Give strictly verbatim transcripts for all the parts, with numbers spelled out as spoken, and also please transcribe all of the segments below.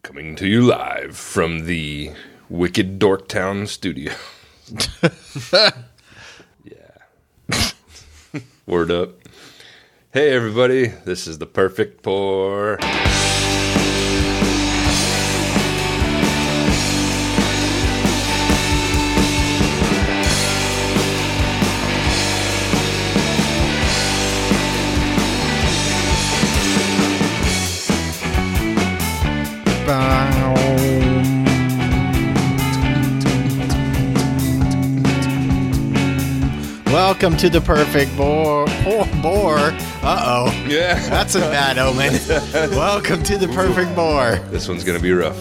Coming to you live from the Wicked Dorktown studio. Yeah. Word up. Hey, everybody. This is the Perfect Pour. Welcome to the Perfect Bore. Bore. bore. Uh-oh. Yeah. That's a bad omen. Welcome to the Perfect Bore. This one's going to be rough.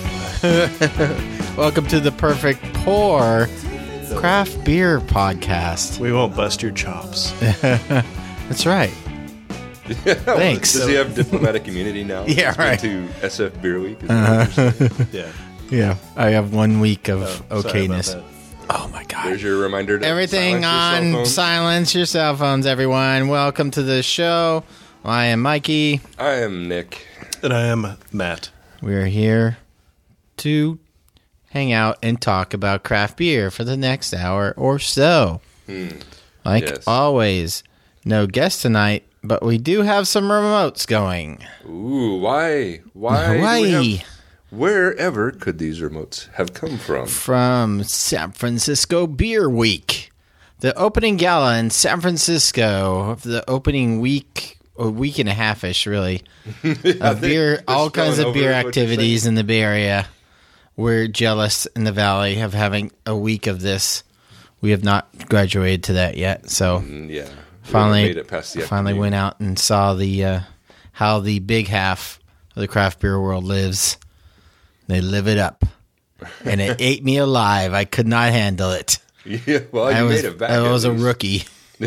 Welcome to the Perfect Pour Craft Beer Podcast. We won't bust your chops. That's right. Thanks. Does he have diplomatic immunity now? Yeah, He's been right. to S F Beer Week? Is that what you're saying? Yeah. Yeah, I have one week of Oh, sorry about okayness. that. Oh, my God. There's your reminder to Everything silence your cell on phone. silence your cell phones, everyone. Welcome to the show. I am Mikey. I am Nick. And I am Matt. We're here to hang out and talk about craft beer for the next hour or so. Hmm. Like Yes. always, no guest tonight, but we do have some remotes going. Ooh, why? Why? do Why? we have- wherever could these remotes have come from? From San Francisco Beer Week. The opening gala in San Francisco, the opening week, a week and a half-ish, really, of beer, all kinds of beer activities in the Bay Area. We're jealous in the Valley of having a week of this. We have not graduated to that yet, so Mm, yeah. We finally, haven't made it past the finally afternoon. went out and saw the uh, how the big half of the craft beer world lives. They live it up, and it ate me alive. I could not handle it. Yeah, well, you I was, made it back. I at was a least. rookie.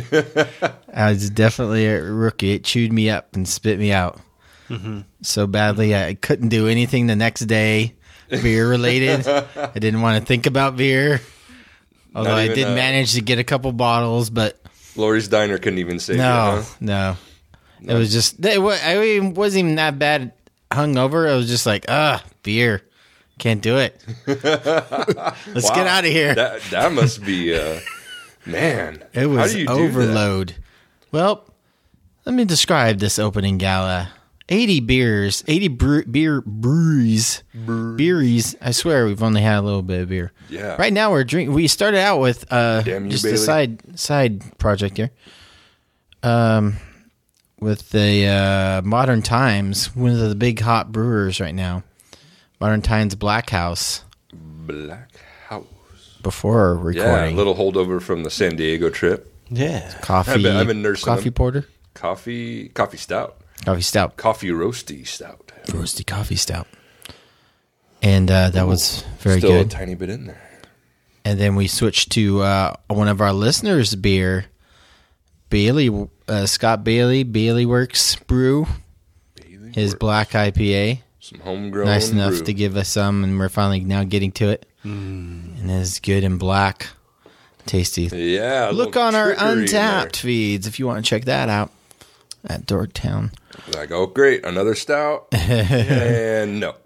I was definitely a rookie. It chewed me up and spit me out Mm-hmm. so badly I couldn't do anything the next day, beer related. I didn't want to think about beer, although Not I even, did uh, manage to get a couple bottles. But Lori's Diner couldn't even save no, you, huh? no, it was just it wa- I mean, wasn't even that bad hungover. I was just like, ah, beer. Can't do it. Let's Wow. get out of here. That, that must be, uh, man. It was How do you do overload. Well, let me describe this opening gala. eighty beers, eighty bre- beer breweries, beeries. I swear we've only had a little bit of beer. Yeah. Right now we're drink. We started out with uh, Damn you, just a Bailey. side side project here. Um, with the uh, Modern Times, one of the big hot brewers right now. Modern Times Black House. Black House. Before Yeah, a recording, little holdover from the San Diego trip. Yeah. coffee. I've been- I've been nursing coffee them. porter, Coffee, coffee stout. coffee stout. Coffee roasty stout. Roasty coffee stout. And uh, that was very Still good. a tiny bit in there. And then we switched to uh, one of our listeners' beer, Bailey, uh, Scott Bailey, Bailey Works Brew, Bailey his Works. black I P A. Some homegrown Nice enough brew. to give us some, and we're finally now getting to it. Mm. And it's good and black. Tasty. Yeah. a Look little on our trickery in Untapped feeds if you want to check that out at Dorktown. there. Like, oh, great. Another stout. And no.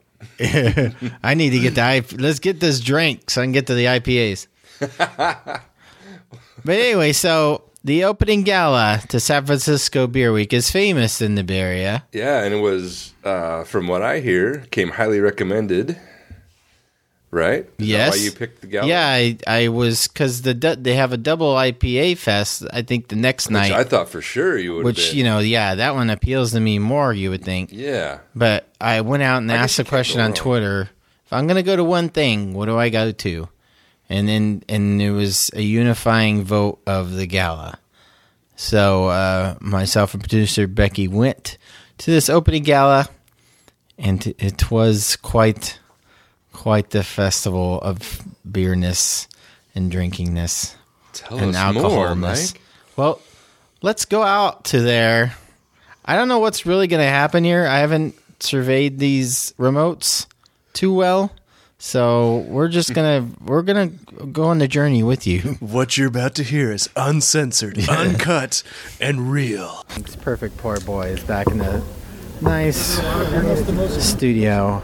I need to get the I P. Let's get this drink so I can get to the I P As. But anyway, so the opening gala to San Francisco Beer Week is famous in the Bay Area. Yeah, and it was, uh, from what I hear, came highly recommended. Right? Is Yes. that why you picked the gala? Yeah, I, I was because the du- they have a double I P A fest. I think the next Which night, I thought for sure you would which have been. you know, yeah, that one appeals to me more. You would think, Yeah. but I went out and I guess asked you the can't question go on wrong. Twitter: if I'm going to go to one thing, what do I go to? And then and it was a unifying vote of the gala. So uh, myself and producer Becky went to this opening gala, and it was quite, quite the festival of beerness and drinkingness Tell and us more, alcoholness. Mike. Well, let's go out to there. I don't know what's really going to happen here. I haven't surveyed these remotes too well. So we're just gonna we're gonna go on the journey with you. What you're about to hear is uncensored, uncut, and real. It's Perfect Pour Boys back in the nice studio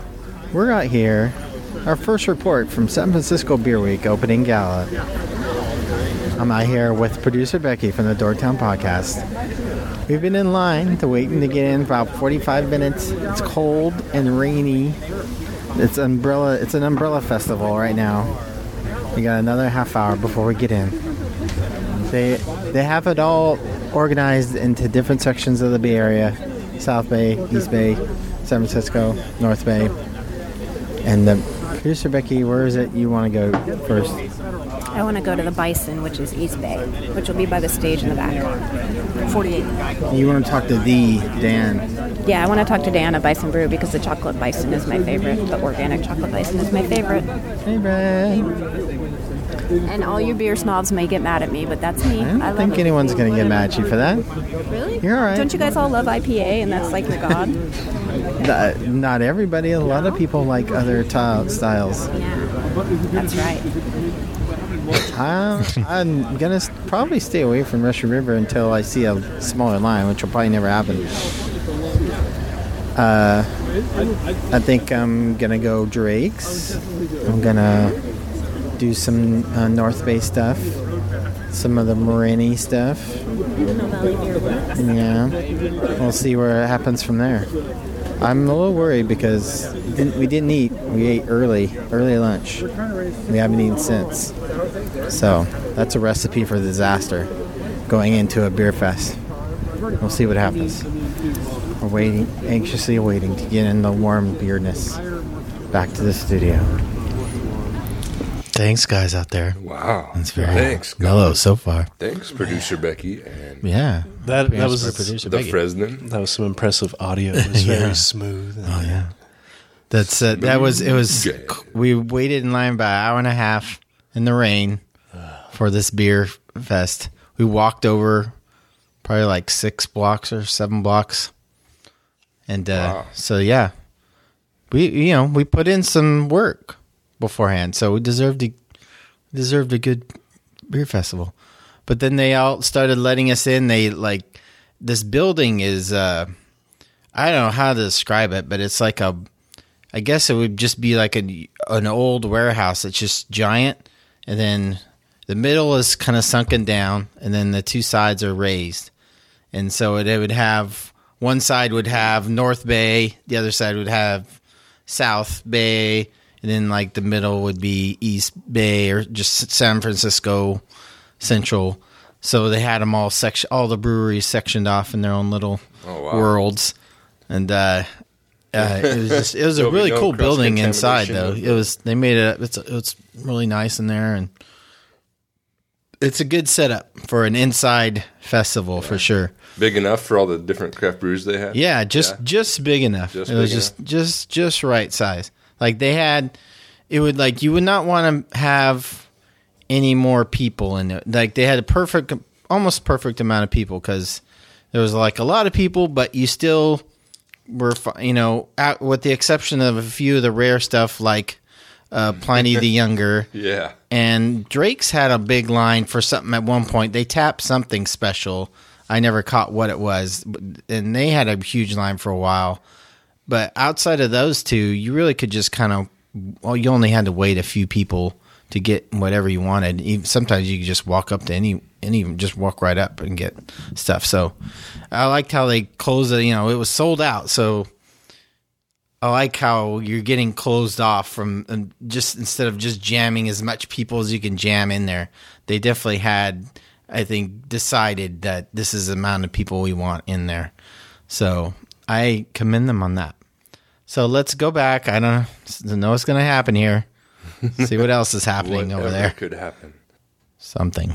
we're out here. Our first report from San Francisco Beer Week opening gala. I'm out here with producer Becky from the Dorktown Podcast. We've been in line to waiting to get in for about forty-five minutes. It's cold and rainy. It's umbrella. It's an umbrella festival right now. We got another half hour before we get in. They they have it all organized into different sections of the Bay Area: South Bay, East Bay, San Francisco, North Bay. And the producer Becky, where is it you want to go first? I want to go to the Bison, which is East Bay, which will be by the stage in the back. forty-eight. You want to talk to the Dan? Yeah, I want to talk to Dan at Bison Brew because the chocolate bison is my favorite. The organic chocolate bison is my favorite. Favorite. And all you beer snobs may get mad at me, but that's me. I don't I think love anyone's going to get mad at you for that. Really? You're all right. Don't you guys all love I P A and that's like your god? Uh, not everybody. A lot of people like other t- styles. Yeah, that's right. I'm, I'm going to probably stay away from Russian River until I see a smaller line, which will probably never happen. Uh, I think I'm going to go Drake's. I'm going to do some uh, North Bay stuff, some of the Morini stuff. Yeah, we'll see where it happens from there. I'm a little worried because we didn't eat. We ate early, early lunch. We haven't eaten since. So that's a recipe for disaster going into a beer fest. We'll see what happens. We're waiting, anxiously awaiting to get in the warm beerness. Back to the studio. Thanks, guys out there. Wow. That's very Thanks, mellow guys. so far. Thanks, producer Becky and Yeah. That that was for producer the Becky. Fresno. that was some impressive audio. It was Yeah. very smooth. Oh yeah. That's uh, that was it was. Yeah. We waited in line about an hour and a half in the rain for this beer fest. We walked over probably like six blocks or seven blocks, and uh, Wow. so yeah, we you know we put in some work beforehand, so we deserved a deserved a good beer festival. But then they all started letting us in. They like this building is uh, I don't know how to describe it, but it's like a I guess it would just be like a, an old warehouse. It's just giant, and then the middle is kind of sunken down, and then the two sides are raised. And so it, it would have one side would have North Bay, the other side would have South Bay, and then like the middle would be East Bay or just San Francisco Central. So they had them all section, all the breweries sectioned off in their own little Oh, wow. worlds, and uh, uh, it was just it was a There'll be really no cool building inside though. cross-contamination. It was they made it. It's it's really nice in there, and it's a good setup for an inside festival for sure. Big enough for all the different craft brews they had? Yeah, just Yeah. just big enough. Just it was big just just just right size. Like they had, it would like you would not want to have any more people in it. Like they had a perfect, almost perfect amount of people because there was like a lot of people, but you still were, fi- you know, out, with the exception of a few of the rare stuff like uh, Pliny the Younger. Yeah. And Drake's had a big line for something at one point. They tapped something special. I never caught what it was. And they had a huge line for a while. But outside of those two, you really could just kind of, well, you only had to wait a few people to get whatever you wanted. Even, sometimes you could just walk up to any, any, just walk right up and get stuff. So I liked how they closed it. You know, it was sold out. So I like how you're getting closed off from um, just instead of just jamming as much people as you can jam in there. They definitely had, I think, decided that this is the amount of people we want in there. So I commend them on that. So let's go back. I don't know what's going to happen here. See what else is happening over Whatever there. could happen. Something.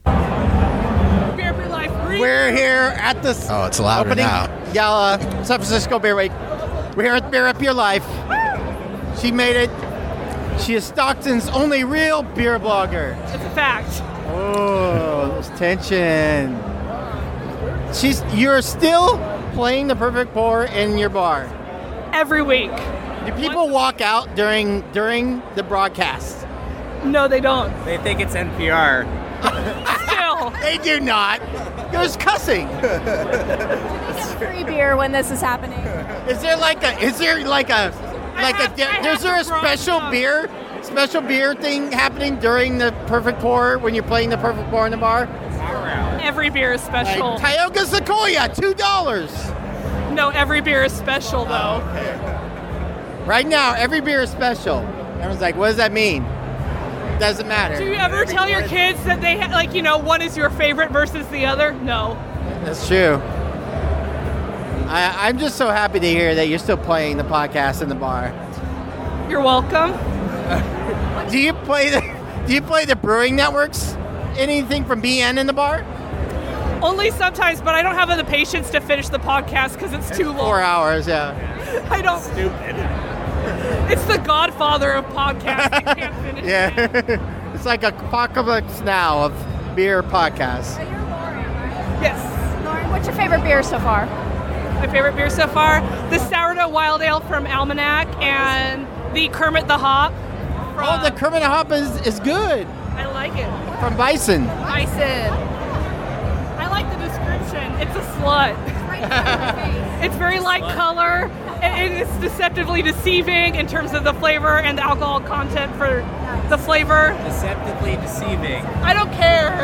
Beer for Life Free. We're here at the Oh, it's louder opening now. gala, San Francisco Beer Week. We're here at Beer Up Your Life. She made it. She is Stockton's only real beer blogger. It's a fact. Oh, there's tension. She's you're still playing the perfect pour in your bar. Every week. Do people walk out during during the broadcast? No, they don't. They think it's N P R. Still. They do not. There's cussing. Free beer when this is happening. Is there like a is there like a like have- a, I have there's there a to bring special up. beer, special beer thing happening during the Perfect Pour when you're playing the Perfect Pour in the bar? Every beer is Like special. Tioga Sequoia, two dollars. No, every beer is special though. Right now, every beer is special. Everyone's like, what does that mean? Doesn't matter. Do you ever tell your kids that they ha- like you know one is your favorite versus the other? No. That's true. I, I'm just so happy to hear that you're still playing the podcast in the bar. You're welcome. Do you play the Do you play the brewing networks? Anything from B N in the bar? Only sometimes, but I don't have the patience to finish the podcast because it's too long. Four hours, yeah. I don't. Stupid. It's the godfather of podcasts. I can't finish it. Yeah. It's like a apocalypse now of beer podcasts. Yes. Lauren, what's your favorite beer so far? My favorite beer so far: the Sourdough Wild Ale from Almanac and the Kermit the Hop. From, Oh, the Kermit the Hop is, is good. I like it. From Bison. Bison. I like the description. It's a slut. It's very light color, and it's deceptively deceiving in terms of the flavor and the alcohol content for the flavor. Deceptively deceiving. I don't care.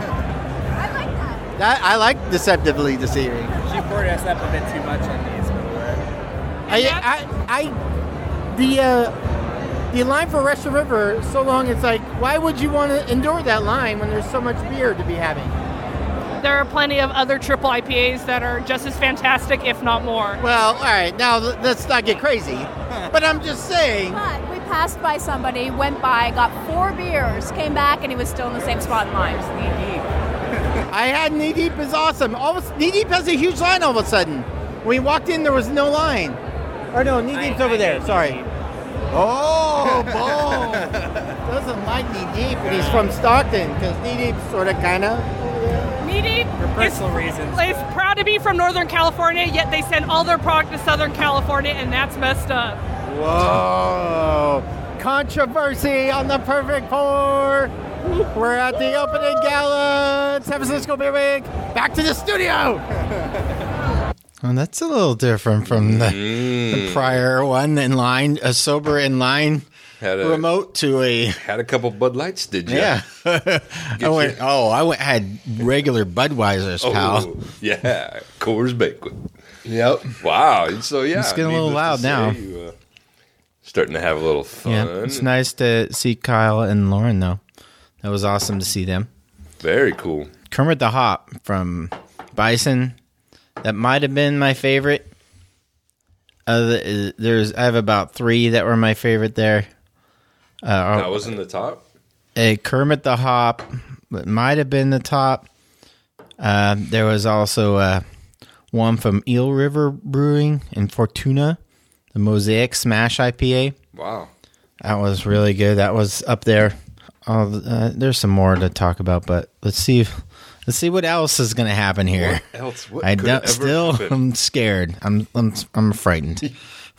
I like that. That, I like deceptively deceiving. She poured us up a bit too much on these. I, I, I, the, uh, the line for Russian River, so long, it's like, why would you want to endure that line when there's so much beer to be having? There are plenty of other triple I P As that are just as fantastic, if not more. Well, all right, now l- let's not get crazy. But I'm just saying. But we passed by somebody, went by, got four beers, came back, and he was still in the same spot in line. I had Knee Deep is awesome. All of a, Knee Deep has a huge line all of a sudden. When we walked in, there was no line. Or no, Knee Deep's over there. Sorry. Oh, boom. Doesn't like Knee Deep, but he's from Stockton because Knee Deep's sort of kind of. Knee Deep For personal is, reasons. is proud to be from Northern California, yet they send all their product to Southern California, and that's messed up. Whoa. Controversy on the Perfect Pour. We're at the opening gala at San Francisco Beer Week. Back to the studio. Well, that's a little different from the, the prior one in line, a sober in line Had a remote to a had a couple Bud Lights, did you? yeah. I went. your- Oh, I went had regular Budweisers, pal. Oh, yeah, Coors Banquet. Yep. Wow. So yeah, It's getting a little needless loud to now. say, you, uh, starting to have a little fun. Yeah, it's nice to see Kyle and Lauren though. That was awesome to see them. Very cool. Kermit the Hop from Bison. That might have been my favorite. Uh, there's I have about three that were my favorite there. Uh, That was in the top. a Kermit the Hop it might have been the top. Uh, there was also uh, one from Eel River Brewing in Fortuna, the Mosaic Smash I P A. Wow. That was really good. That was up there. Oh, uh, there's some more to talk about, but let's see. If, let's see what else is going to happen here. What else? What I could don't, ever still happen? I'm scared. I'm I'm I'm frightened.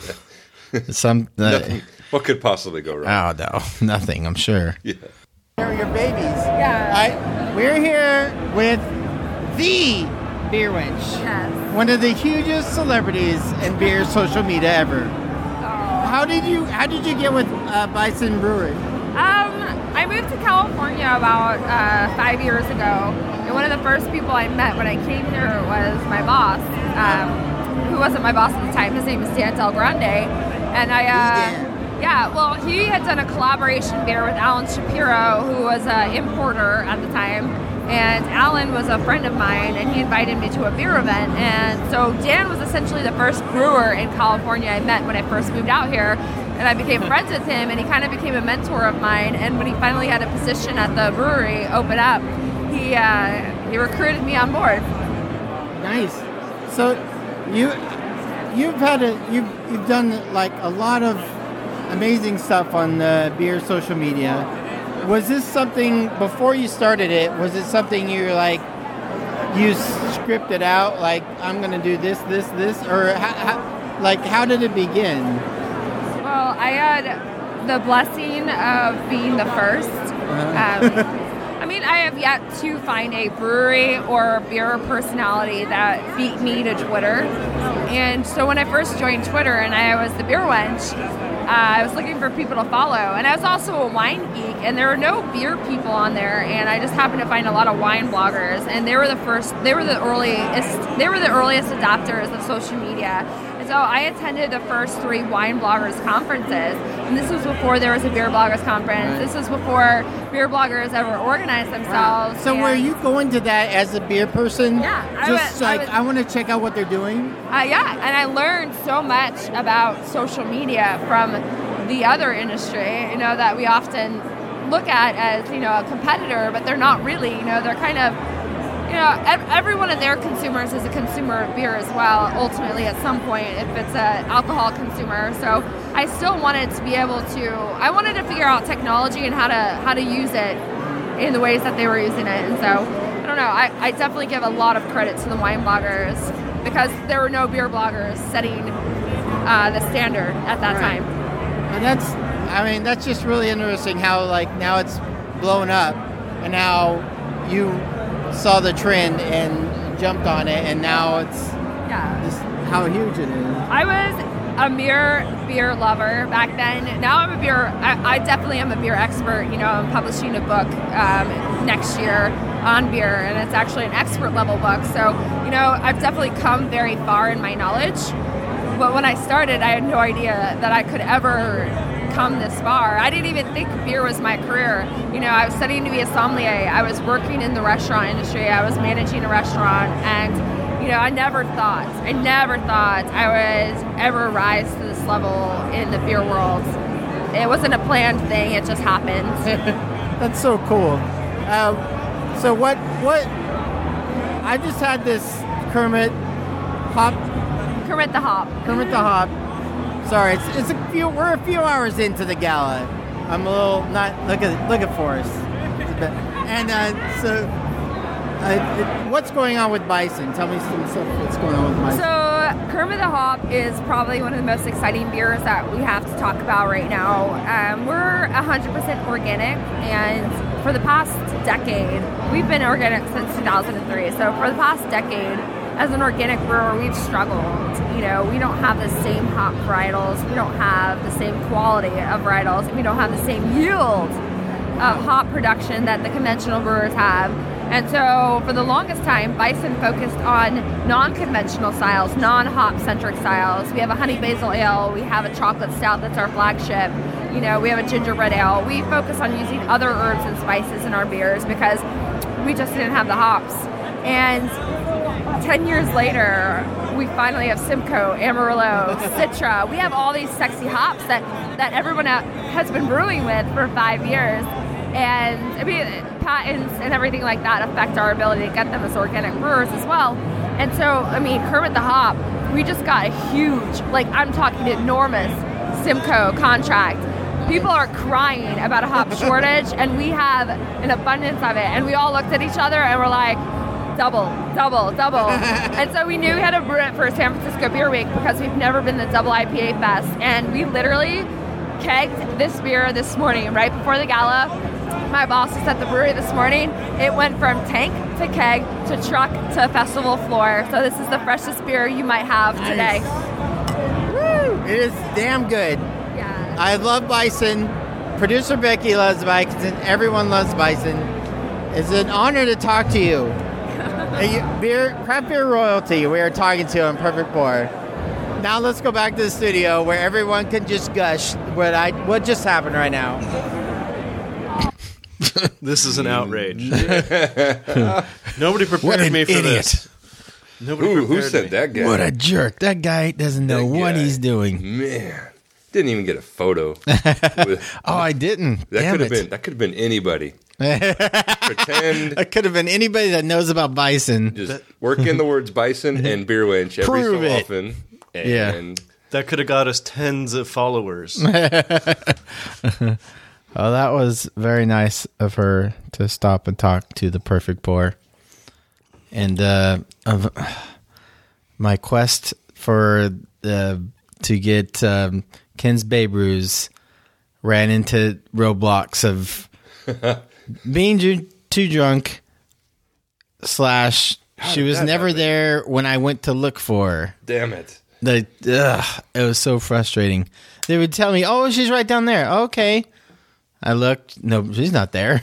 Some uh, Nothing. What could possibly go wrong? oh no, nothing. I'm sure. Yeah. They're your babies. Yeah. I, we're here with the Beer Wench. Yes. One of the hugest celebrities in beer social media ever. Oh. How did you How did you get with uh, Bison Brewery? Um, I moved to California about uh, five years ago, and one of the first people I met when I came here was my boss, um, who wasn't my boss at the time. His name is Dan Del Grande, and I, uh, yeah, well, he had done a collaboration beer with Alan Shapiro, who was an importer at the time, and Alan was a friend of mine, and he invited me to a beer event, and so Dan was essentially the first brewer in California I met when I first moved out here. And I became friends with him, and he kind of became a mentor of mine. And when he finally had a position at the brewery open up, he uh, he recruited me on board. Nice. So you you've had a you've you've done like a lot of amazing stuff on the beer social media. Was this something before you started it? Was it something you were like you scripted out like I'm gonna do this this this or how, how, like how did it begin? Well, I had the blessing of being the first. Um, I mean, I have yet to find a brewery or beer personality that beat me to Twitter. And so when I first joined Twitter and I was the beer wench, uh, I was looking for people to follow. And I was also a wine geek, and there were no beer people on there. And I just happened to find a lot of wine bloggers, and they were the first, they were the earliest, they were the earliest adopters of social media. And so I attended the first three wine bloggers conferences, and this was before there was a beer bloggers conference. Right. This was before beer bloggers ever organized themselves. Wow. So were you going to that as a beer person? Yeah. Just I like, was, I, I want to check out what they're doing? Uh, yeah, and I learned so much about social media from the other industry, you know, that we often look at as, you know, a competitor, but they're not really, you know, they're kind of, you know, every one of their consumers is a consumer of beer as well, ultimately at some point, if it's an alcohol consumer. So I still wanted to be able to, I wanted to figure out technology and how to how to use it in the ways that they were using it. And so, I don't know, I, I definitely give a lot of credit to the wine bloggers because there were no beer bloggers setting uh, the standard at that right. time. And that's, I mean, that's just really interesting how, like, now it's blown up and now you saw the trend and jumped on it, and now it's yeah. just how huge it is. I was a mere beer lover back then. Now I'm a beer, I, I definitely am a beer expert. You know, I'm publishing a book um, next year on beer, and it's actually an expert level book. So, you know, I've definitely come very far in my knowledge. But when I started, I had no idea that I could ever come this far. I didn't even think beer was my career. You know, I was studying to be a sommelier. I was working in the restaurant industry. I was managing a restaurant, and you know, I never thought, I never thought I would ever rise to this level in the beer world. It wasn't a planned thing. It just happened. That's so cool. Uh, so what? What? I just had this Kermit hop. Kermit the Hop. Kermit the Hop. Sorry, it's, it's a few. We're a few hours into the gala. I'm a little not. Look at look at Forrest. And uh, so, uh, it, what's going on with Bison? Tell me some stuff. What's going on with Bison? So Kermit the Hop is probably one of the most exciting beers that we have to talk about right now. Um, we're one hundred percent organic, and for the past decade, we've been organic since two thousand three. So for the past decade, as an organic brewer, we've struggled. You know, we don't have the same hop varietals, we don't have the same quality of varietals, and we don't have the same yield of hop production that the conventional brewers have. And so for the longest time, Bison focused on non-conventional styles, non-hop centric styles. We have a honey basil ale, we have a chocolate stout that's our flagship, you know, we have a gingerbread ale. We focus on using other herbs and spices in our beers because we just didn't have the hops. And ten years later, we finally have Simcoe, Amarillo, Citra. We have all these sexy hops that, that everyone has been brewing with for five years. And I mean, patents and everything like that affect our ability to get them as organic brewers as well. And so, I mean, Kermit the Hop, we just got a huge, like I'm talking enormous Simcoe contract. People are crying about a hop shortage, and we have an abundance of it. And we all looked at each other and we're like, double, double, double. And so we knew we had to brew it for San Francisco Beer Week because we've never been to Double I P A Fest. And we literally kegged this beer this morning, right before the gala. My boss was at the brewery this morning. It went from tank to keg to truck to festival floor. So this is the freshest beer you might have nice. Today. Woo! It is damn good. Yeah. I love Bison. Producer Becky loves Bison. Everyone loves Bison. It's an honor to talk to you. beer, craft beer royalty. We are talking to on Perfect Pour. Now let's go back to the studio where everyone can just gush what I what just happened right now. This is an outrage. Nobody prepared What an me for idiot. this. Nobody Who, who prepared said me. that guy? What a jerk. That guy doesn't know That what guy. he's doing. Man, didn't even get a photo. With- Oh, I didn't. that Damn could have it. been. That could have been anybody. Pretend. That could have been anybody that knows about Bison. Just work in the words bison and beer wench every Prove so it. often. And Yeah. That could have got us tens of followers. Oh, that was very nice of her to stop and talk to the Perfect Pour. And uh, of my quest for uh, to get um, Ken's Bay Brews ran into roadblocks of being too, too drunk, slash, How she did was that never happen? there when I went to look for her. Damn it. The ugh, it was so frustrating. They would tell me, "Oh, she's right down there." Okay, I looked. No, she's not there.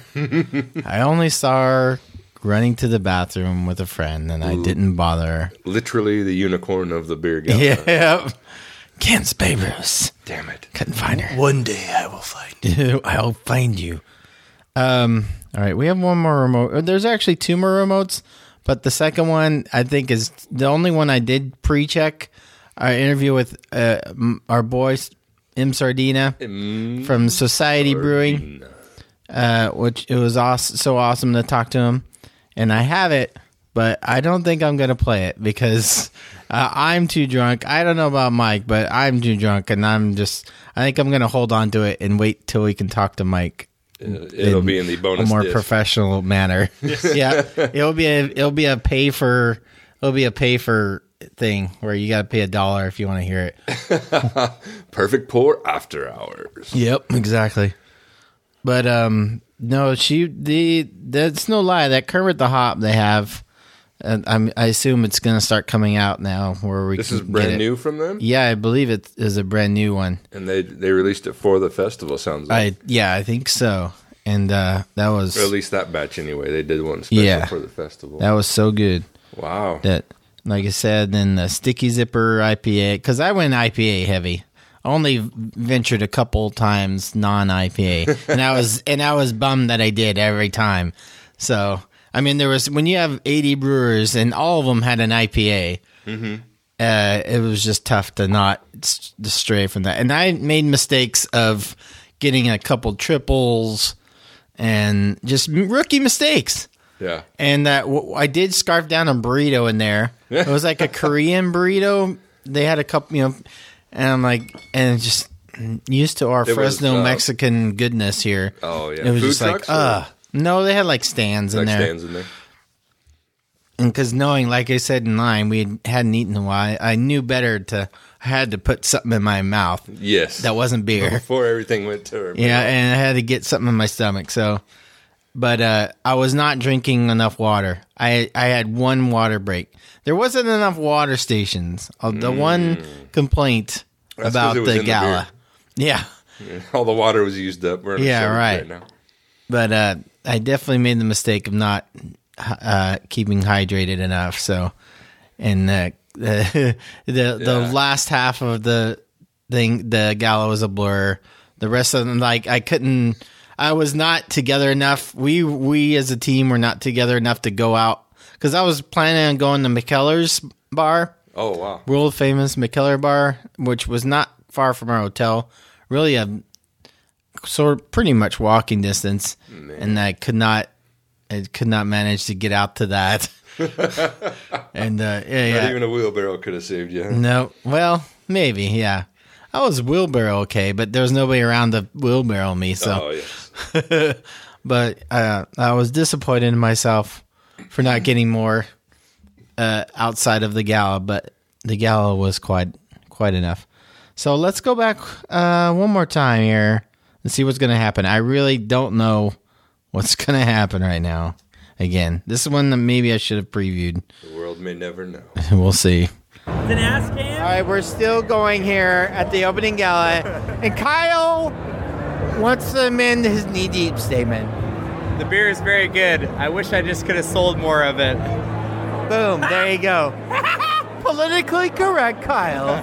I only saw her running to the bathroom with a friend, and I Ooh. didn't bother her. Literally the unicorn of the beer gala. Yeah, Kansas Bay Bruce. Damn it! Couldn't find her. One day I will find you. I'll find you. Um. All right, we have one more remote. There's actually two more remotes, but the second one I think is the only one I did pre-check. Our interview with uh, our boy M. Sardina M. from Society Sardina. Brewing, uh, which it was awesome, so awesome to talk to him. And I have it, but I don't think I'm going to play it because uh, I'm too drunk. I don't know about Mike, but I'm too drunk, and I'm just. I think I'm going to hold on to it and wait till we can talk to Mike. It'll be in the bonus a more disc. professional manner. Yeah, it'll be a it'll be a pay for it'll be a pay for thing where you got to pay a dollar if you want to hear it. Perfect pour after hours. Yep, exactly. But um, no, she the that's no lie. That Kermit the Hop they have, and I'm I assume it's going to start coming out now. Where we This can is brand get it. new from them? Yeah, I believe it is a brand new one. And they they released it for the festival. Sounds like. I yeah, I think so. And uh, that was Or at least that batch anyway. They did one special Yeah. for the festival. that was so good. Wow. That, like I said, then the Sticky Zipper I P A, because I went I P A heavy. I only ventured a couple times non I P A, and I was and I was bummed that I did every time. So I mean, there was when you have eighty brewers and all of them had an I P A, Mm-hmm. uh, it was just tough to not s- to stray from that. And I made mistakes of getting a couple triples and just rookie mistakes. Yeah. And that w- I did scarf down a burrito in there. It was like a Korean burrito. They had a couple, you know, and I'm like, and just used to our It was, Fresno uh, Mexican goodness here. Oh, yeah. It was Food just like, trucks, or- uh no, they had like stands in Like there. stands in there. And because knowing, like I said in line, we had, hadn't eaten in a while, I knew better to, I had to put something in my mouth. Yes. That wasn't beer. Before everything went to her. Yeah, and I had to get something in my stomach. So, but uh, I was not drinking enough water. I I had one water break. There wasn't enough water stations. Uh, The one complaint That's 'cause about it was the in the gala. yeah, Yeah. All the water was used up. We're in a Yeah, shortage right. right now. but uh, I definitely made the mistake of not uh, keeping hydrated enough. So, and uh, the the the Yeah. last half of the thing, the gala was a blur. The rest of them, like I couldn't. I was not together enough. We we as a team were not together enough to go out because I was planning on going to McKellar's bar, Oh, wow. world famous McKellar bar, which was not far from our hotel. Really a sort of pretty much walking distance, and I could not, I could not manage to get out to that. and uh, yeah, yeah. Not even a wheelbarrow could have saved you. huh? No, well, maybe, yeah. I was wheelbarrow okay, but there was nobody around to wheelbarrow me, so. Oh, yes. But uh, I was disappointed in myself for not getting more uh, outside of the gala, but the gala was quite quite enough. So let's go back uh, one more time here and see what's going to happen. I really don't know what's going to happen right now. Again, this is one that maybe I should have previewed. The world may never know. We'll see. An ass can? All right, we're still going here at the opening gala, and Kyle wants to amend his knee-deep statement. The beer is very good. I wish I just could have sold more of it. Boom, there you go. Politically correct, Kyle.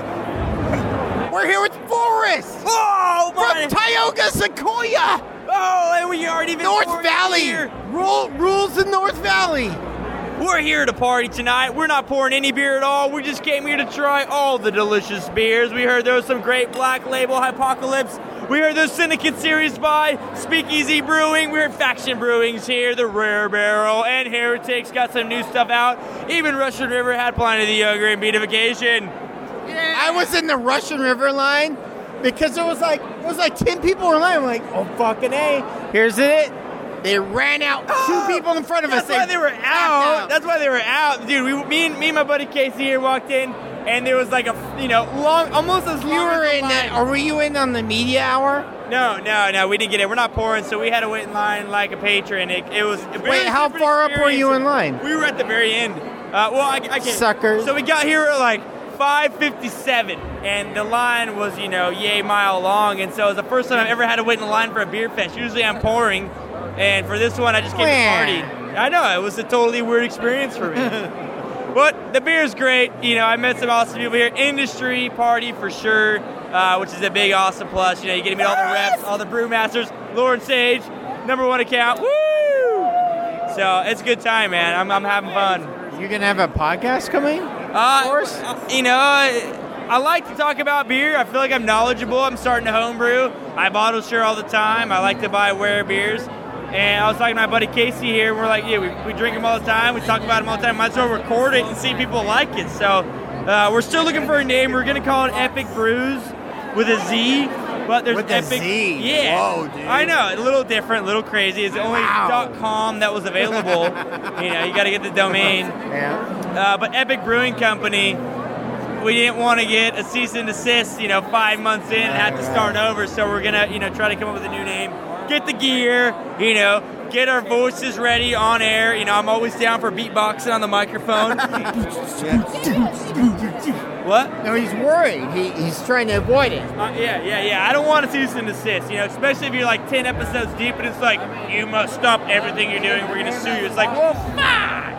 We're here with Forrest Oh, from Tioga Sequoia, Oh, and we already been North pouring Valley. beer. Rule, rules in North Valley. We're here to party tonight. We're not pouring any beer at all. We just came here to try all the delicious beers. We heard there was some great Black Label Hypocalypse. We heard there's Syndicate Series by Speakeasy Brewing. We heard Faction Brewing's here, the Rare Barrel, and Heretics got some new stuff out. Even Russian River had Pliny the Younger and Beatification. I was in the Russian River line because there was like it was like ten people in line. I'm like, oh fucking A. Here's it. They ran out two people in front of That's us. why they were backed out. That's why they were out, dude. We, me and me and my buddy Casey here walked in, and there was like a, you know, long, almost as long. You were as the in line. that, or were you in on the media hour? No, no, no. We didn't get it. We're not pouring, so we had to wait in line like a patron. It, it was. A very Wait, how different far up were you experience. in line? We were at the very end. Uh, well, I, I can't. Suckers. So we got here at like five fifty-seven, and the line was, you know, yay mile long, and so it was the first time I've ever had to wait in line for a beer fest. Usually I'm pouring, and for this one I just came to party. I know, it was a totally weird experience for me. But the beer's great. You know, I met some awesome people here. Industry party for sure, uh, which is a big awesome plus. You know, you get to meet all the reps, all the brewmasters, Lord Sage, number one account. Woo! So it's a good time, man. I'm, I'm having fun. You're going to have a podcast coming? Uh, of course. You know, I, I like to talk about beer. I feel like I'm knowledgeable. I'm starting to homebrew. I bottle share all the time. I like to buy rare beers. And I was talking to my buddy Casey here, and we're like, yeah, we, we drink them all the time. We talk about them all the time. Might as well record it and see if people like it. So uh, we're still looking for a name. We're going to call it Epic Brews with a Z. But there's with Epic. A Z. Yeah. Whoa, dude. I know. A little different, a little crazy. It's the only wow. .com that was available. You know, you got to get the domain. Yeah. Uh, but Epic Brewing Company, we didn't want to get a cease and desist, you know, five months in and have to start over. So we're going to, you know, try to come up with a new name. Get the gear, you know, get our voices ready on air. You know, I'm always down for beatboxing on the microphone. What? No, he's worried. He, he's trying to avoid it. Uh, yeah, yeah, yeah. I don't want to cease and desist, you know, especially if you're like ten episodes deep and it's like, you must stop everything you're doing. We're going to sue you. It's like, well, fuck.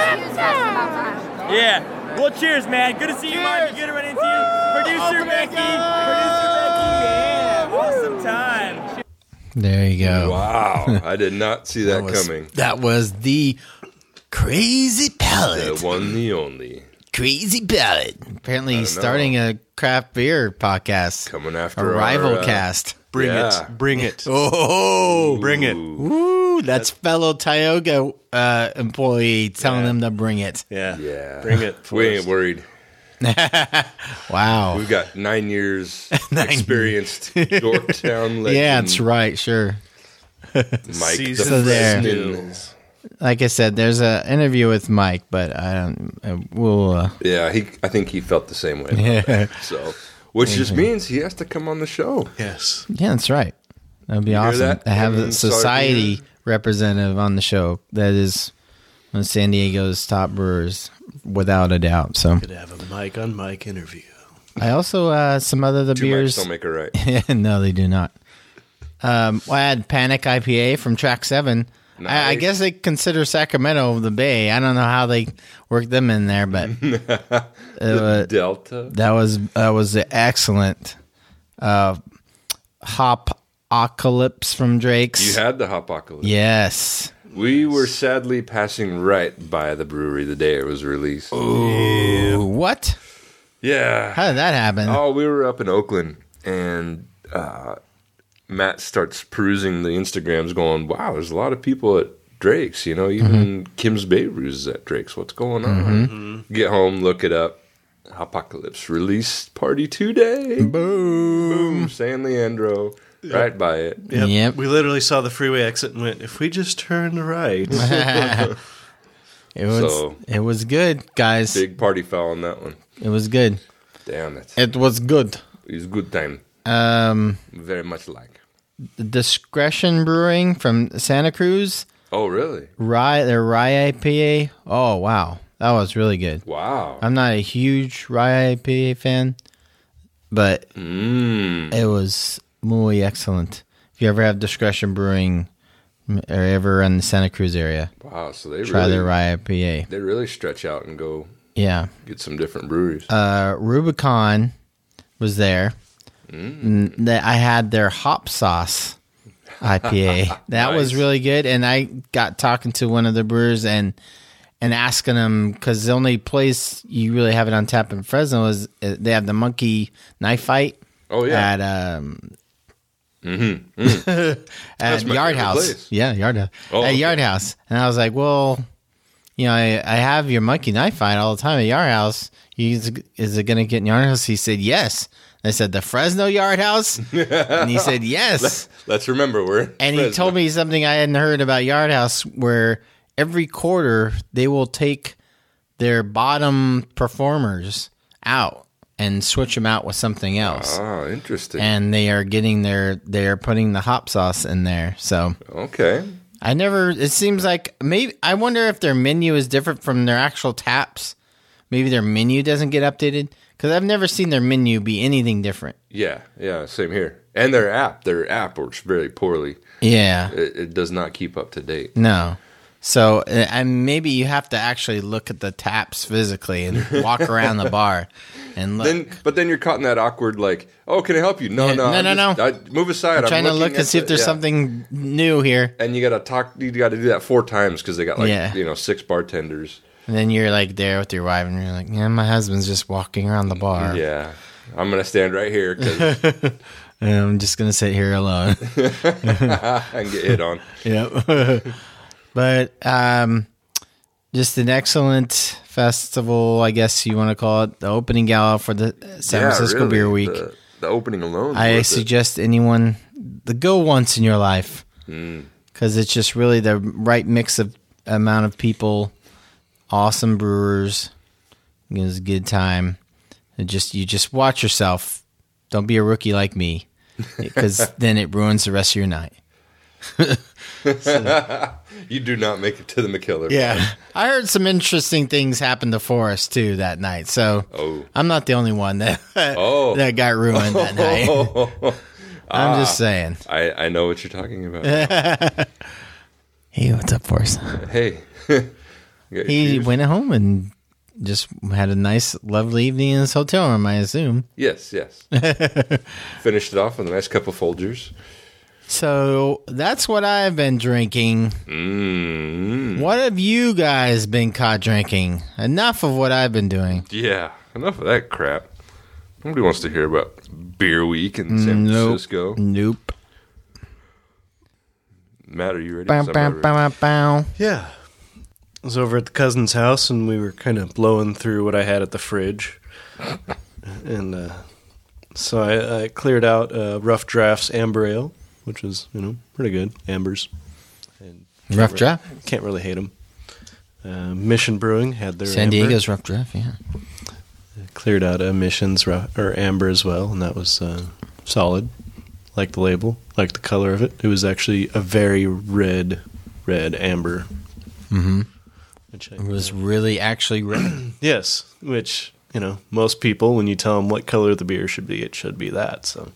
Yeah. Well, cheers, man. Good to see you, Mike. Good to run into you. Producer Becky. Producer Becky. Yeah. Awesome time. There you go. Wow. I did not see that, that was, coming. That was the Crazy Palate. The one, the only. Crazy Palate. Apparently he's starting a craft beer podcast. Coming after a rival our, uh, cast. Bring yeah. it. Bring it. Oh, bring it. Ooh, that's fellow Tioga uh, employee telling Yeah. them to bring it. Yeah. Yeah. Bring it. We ain't worried. Wow. We've got nine years Nine experienced Yorktown legend. Yeah, that's right. Sure. Mike Season So the there. Freston. Like I said, there's an interview with Mike, but I don't. Uh, we'll. Uh, Yeah, he. I think he felt the same way. Yeah. So, which just means he has to come on the show. Yes. yeah, that's right. That'd be You hear awesome that? to have Kevin a society Sardina? representative on the show. That is one of San Diego's top brewers, without a doubt. So Could have a Mike on Mike interview. I also uh, some other the Two beers. mics don't make it right. No, they do not. Um, well, I had Panic I P A from Track Seven. I, I Nice. guess they consider Sacramento the Bay. I don't know how they work them in there, but uh, Delta. that was that was excellent. Uh, Hop-ocalypse from Drake's. You had the Hopocalypse. Yes. We were sadly passing right by the brewery the day it was released. Ooh, what? Yeah. How did that happen? Oh, we were up in Oakland, and uh, Matt starts perusing the Instagrams going, wow, there's a lot of people at Drake's. You know, even Mm-hmm. Kim's Bay Brews is at Drake's. What's going on? Mm-hmm. Get home, look it up. Apocalypse release party today. Boom. Boom. San Leandro. Right by it. Yep. Yep. We literally saw the freeway exit and went, if we just turn right. It was So- it was good, guys. Big party foul on that one. It was good. Damn it. It was good. It was a good time. Um, Very much like. Discretion Brewing from Santa Cruz. Oh, really? Rye, their rye I P A. Oh, wow. That was really good. Wow. I'm not a huge rye I P A fan, but Mm. it was muy excellent. If you ever have Discretion Brewing or ever in the Santa Cruz area, Wow. So they try really, their rye I P A. they really stretch out and go Yeah. get some different breweries. Uh, Rubicon was there. Mm. That I had their hop sauce I P A. That was Nice. really good. And I got talking to one of the brewers and and asking them, because the only place you really have it on tap in Fresno is uh, they have the Monkey Knife Fight. Oh, yeah. At um Mm-hmm. at my Yard favorite House. place. Yeah, Yard House. Oh, at okay. Yard House. And I was like, well, you know, I, I have your Monkey Knife Fight all the time at Yard House. Is, is it going to get in Yard House? He said, yes. I said, the Fresno Yard House? And he said, yes. Let's remember we're in And he Fresno. told me something I hadn't heard about Yard House, where every quarter they will take their bottom performers out and switch them out with something else. Oh, interesting. And they are getting their, they are putting the hop sauce in there. So Okay. I never, it seems like maybe, I wonder if their menu is different from their actual taps, maybe their menu doesn't get updated. Because I've never seen their menu be anything different. Yeah, yeah, same here. And their app, their app works very poorly. Yeah. It, it does not keep up to date. No. So, uh, and maybe you have to actually look at the taps physically and walk around the bar and look. Then, but then you're caught in that awkward, like, oh, can I help you? No, Yeah, no, no, I'm no, just- no. I, move aside. I'm trying to looking look and at see if the- there's yeah. something new here. And you got to talk. You got to do that four times because they got like Yeah. you know six bartenders. And then you're like there with your wife and you're like, yeah, my husband's just walking around the bar. Yeah, I'm gonna stand right here 'cause And I'm just going to sit here alone. and get hit on. Yep. But um, just an excellent festival, I guess you want to call it, the opening gala for the San Yeah, Francisco really, Beer Week. The, the opening alone. I suggest anyone the go once in your life because it's just really the right mix of amount of people, awesome brewers. It was a good time. It just you just watch yourself. Don't be a rookie like me, because then it ruins the rest of your night. You do not make it to the McKellar. Yeah, I heard some interesting things happen to Forrest too that night. So Oh. I'm not the only one that Oh. that got ruined that night. I'm just saying. I, I know what you're talking about. Hey, what's up, Forrest? Hey. You got He shoes? went home and just had a nice, lovely evening in his hotel room, I assume. Yes, yes. Finished it off with a nice cup of Folgers. So that's what I've been drinking. Mm. What have you guys been caught drinking? Enough of what I've been doing. Yeah, enough of that crap. Nobody wants to hear about Beer Week in San Nope. Francisco. Nope. Matt, are you ready? Bow, 'Cause I'm bow, not bow, ready. bow, bow. Yeah. I was over at the cousin's house, and we were kind of blowing through what I had at the fridge. and uh, so I, I cleared out uh, Rough Drafts Amber Ale, which is, you know, pretty good. Ambers. And can't Rough re- Draft? Can't really hate them. Uh, Mission Brewing had their San amber. Diego's Rough Draft, yeah. Cleared out a Mission's ru- or Amber as well, and that was uh, solid. Like the label, like the color of it. It was actually a very red, red amber. Mm-hmm. Which I, It was really actually red. yes, which, you know, most people, when you tell them what color the beer should be, it should be that. So,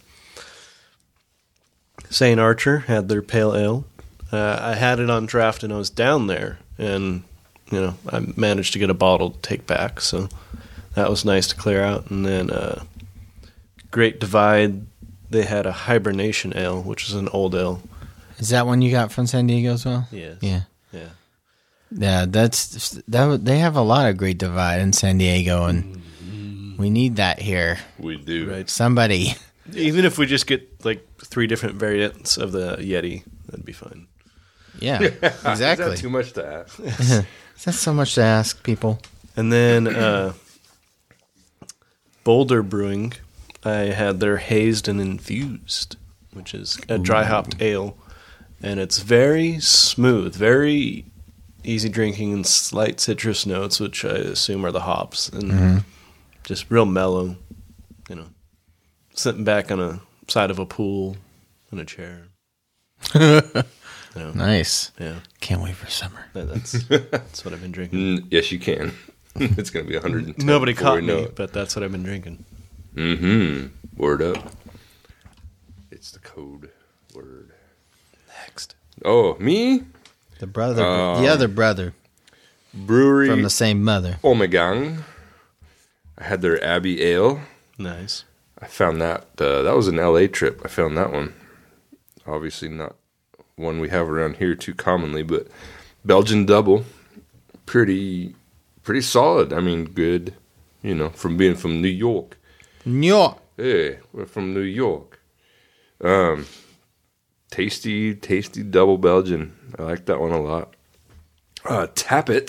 Saint Archer had their pale ale. Uh, I had it on draft, and I was down there, and you know, I managed to get a bottle to take back. So that was nice to clear out. And then uh, Great Divide, they had a hibernation ale, which is an old ale. Is that one you got from San Diego as well? Yes. Yeah. Yeah. Yeah, that's that. They have a lot of Great Divide in San Diego, and we need that here. We do. Right. Somebody. Even if we just get like three different variants of the Yeti, that'd be fine. Yeah, Is exactly. that too much to ask? That's so much to ask people. And then uh, Boulder Brewing, I had their hazed and infused, which is a dry hopped ale, and it's very smooth, very easy drinking, and slight citrus notes, which I assume are the hops, and Mm-hmm. just real mellow. You know, sitting back on a side of a pool in a chair. You know, Nice. yeah, Can't wait for summer. that, that's that's what I've been drinking. Mm, yes, you can. It's going to be one hundred ten. Nobody before caught we know me, it. but that's what I've been drinking. Mm-hmm. Word up. It's the code word. Next. Oh, me? The brother, Um, the other brother Brewery from the same mother. Omegang. I had their Abbey Ale. Nice. I found that. Uh, that was an L A trip. I found that one. Obviously not one we have around here too commonly, but Belgian double. Pretty, pretty solid. I mean, good, you know, from being from New York. New York. Hey, we're from New York. Um, tasty, tasty double Belgian. I like that one a lot. Uh, Tap It.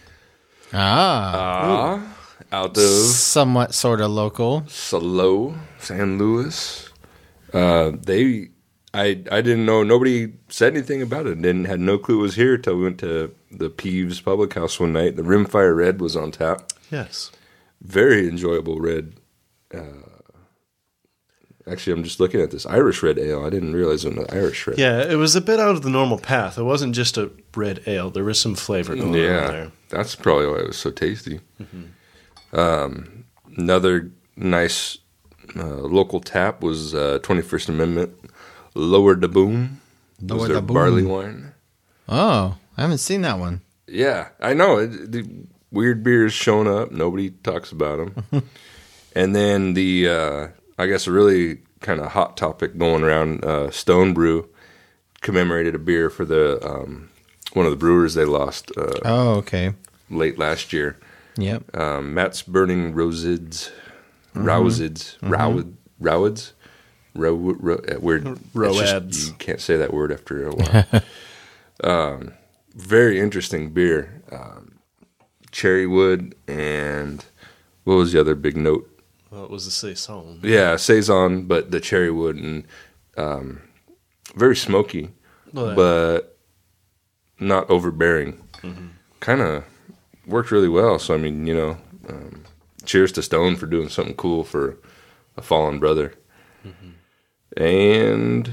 Ah. Ah, out of Somewhat sort of local. Salo, San Luis. Uh, they, I, I didn't know. Nobody said anything about it. Didn't had no clue it was here till we went to the Peeves Public House one night. The Rimfire Red was on tap. Yes. Very enjoyable red. Uh, actually, I'm just looking at this Irish Red Ale. I didn't realize it was an Irish Red. Yeah, it was a bit out of the normal path. It wasn't just a red ale. There was some flavor going on Yeah, there. that's probably why it was so tasty. Um, another nice uh, local tap was uh, twenty-first Amendment Lower da Boom. Lower was their da Boom. barley wine. Oh, I haven't seen that one. Yeah, I know. It, the weird beers showing up. Nobody talks about them. And then the, uh, I guess, a really kind of hot topic going around, uh, Stone Brew commemorated a beer for the um, one of the brewers they lost. Uh, Oh, okay. late last year. Yep. Um, Matt's Burning Rosids, Rowsids, Rowid, Rowids, Row, row, uh, weird. it's just- Roads. You can't say that word after a while. um, very interesting beer. Um, cherry wood and what was the other big note? Well, it was the saison. Yeah, saison, but the cherry wood and um, very smoky, Well, but not overbearing. Kind of worked really well. So I mean, you know, um, cheers to Stone for doing something cool for a fallen brother. And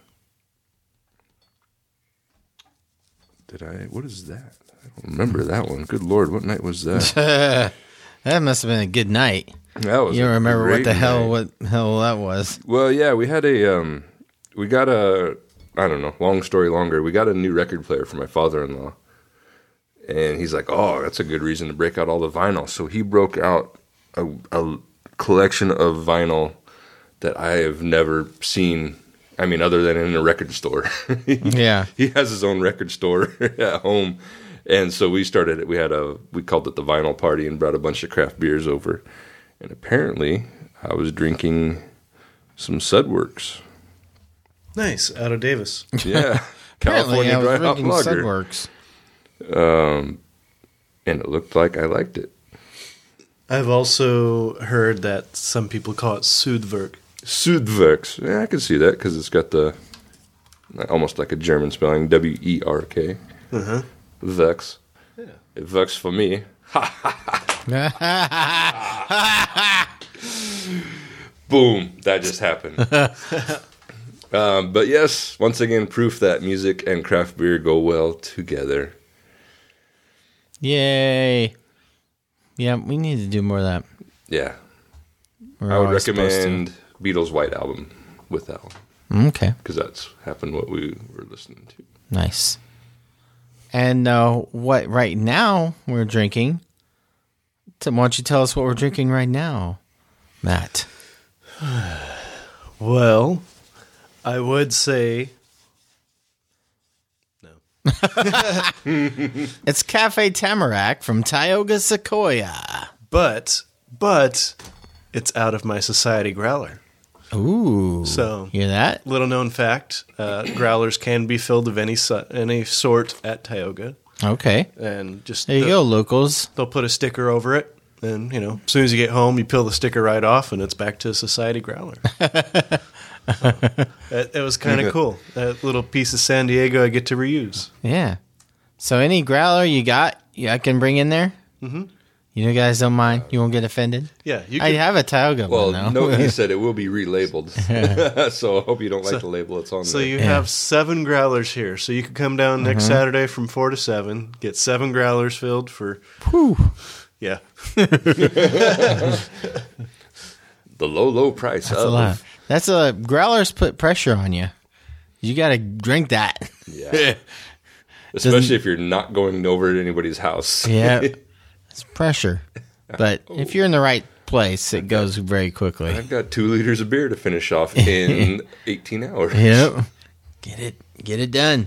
did I? What is that? I don't remember that one. Good Lord, what night was that? That must have been a good night. That was. You don't a remember what great the hell night. what hell that was? Well, yeah, we had a, um, we got a, I don't know, long story longer. We got a new record player for my father-in-law. And he's like, oh, that's a good reason to break out all the vinyl. So he broke out a, a collection of vinyl that I have never seen, I mean, other than in a record store. Yeah. He has his own record store at home. And so we started it. We had a, we called it the vinyl party and brought a bunch of craft beers over. And apparently I was drinking some Sudworks. Nice, out of Davis. Yeah. Apparently, California I was Dry Hop drinking Lager. Sudworks. Um, and it looked like I liked it. I've also heard that some people call it Sudwerk. Sudwerks. Yeah, I can see that because it's got the almost like a German spelling, W E R K. Uh-huh. Vex. Yeah. It works for me. Boom. That just happened. um, but yes, once again, proof that music and craft beer go well together. Yay. Yeah, we need to do more of that. Yeah. We're I would always supposed to. recommend Beatles' White Album with that one. Okay. Because that's happened what we were listening to. Nice. And uh, what right now we're drinking? Tim, why don't you tell us what we're drinking right now, Matt? Well, I would say It's Cafe Tamarack from Tioga Sequoia. But, but it's out of my Society Growler. Ooh. So, hear that? Little known fact, uh, growlers can be filled of any su- any sort at Tioga. Okay. And just There you the- go, locals. They'll put a sticker over it. And, you know, as soon as you get home, you peel the sticker right off, and it's back to Society Growler. So, it, it was kind of cool. That little piece of San Diego I get to reuse. Yeah. So any growler you got, yeah, I can bring in there? Mm-hmm. You guys don't mind? You won't get offended? Yeah. You I can, have a Tioga Well, one now. no, he said it will be relabeled. So I hope you don't like So- the label it's on so there. you Yeah. have seven growlers here. So you can come down next Mm-hmm. Saturday from four to seven, get seven growlers filled for, Whew. yeah. The low, low price That's of a lot. That's a growlers put pressure on you. You got to drink that. Yeah. Especially if you're not going over to anybody's house. Yeah. It's pressure. But if you're in the right place, it goes very quickly. I've got two liters of beer to finish off in eighteen hours. Yep. Get it. Get it done.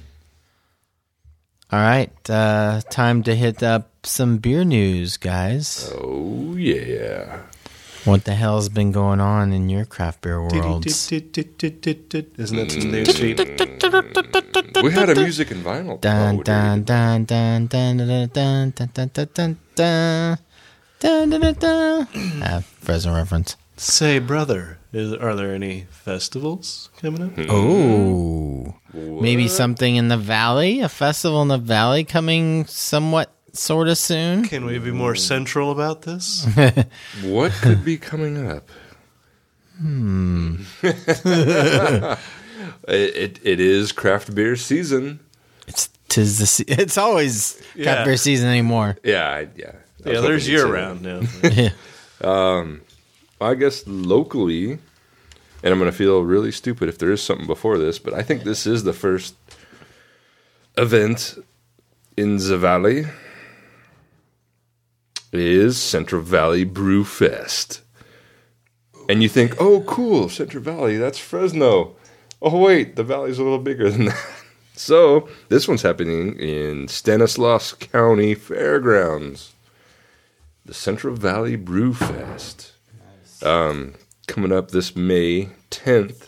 All right. Uh, time to hit up some beer news, guys. Oh, yeah. What the hell's been going on in your craft beer worlds? Isn't that some news feed? We had a music and vinyl. Oh, Dun we dun did. dun dun dun dun dun dun dun dun dun dun dun dun dun dun. Ah, Fresno reference. Say, brother, is, are there any festivals coming up? Oh, maybe What? something in the valley. A festival in the valley coming somewhat, sort of soon. Can we be more central about this? What could be coming up? Hmm. it, it it is craft beer season. It's tis the se- it's always Yeah. craft beer season anymore. Yeah, I, yeah. Yeah, was there's hoping you'd say year that. round now. Um, I guess locally, and I'm going to feel really stupid if there is something before this, but I think this is the first event in the valley is Central Valley Brew Fest. And you think, oh, cool, Central Valley, that's Fresno. Oh, wait, the valley's a little bigger than that. So, this one's happening in Stanislaus County Fairgrounds. The Central Valley Brew Fest. Um, coming up this May tenth,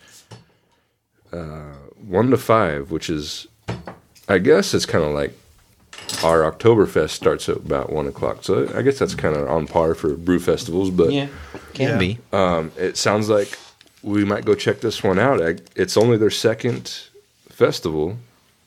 uh, one to five, which is, I guess it's kind of like our Oktoberfest starts at about one o'clock. So I guess that's kind of on par for brew festivals. But Yeah, can Yeah. be. um, it sounds like we might go check this one out. I, it's only their second festival,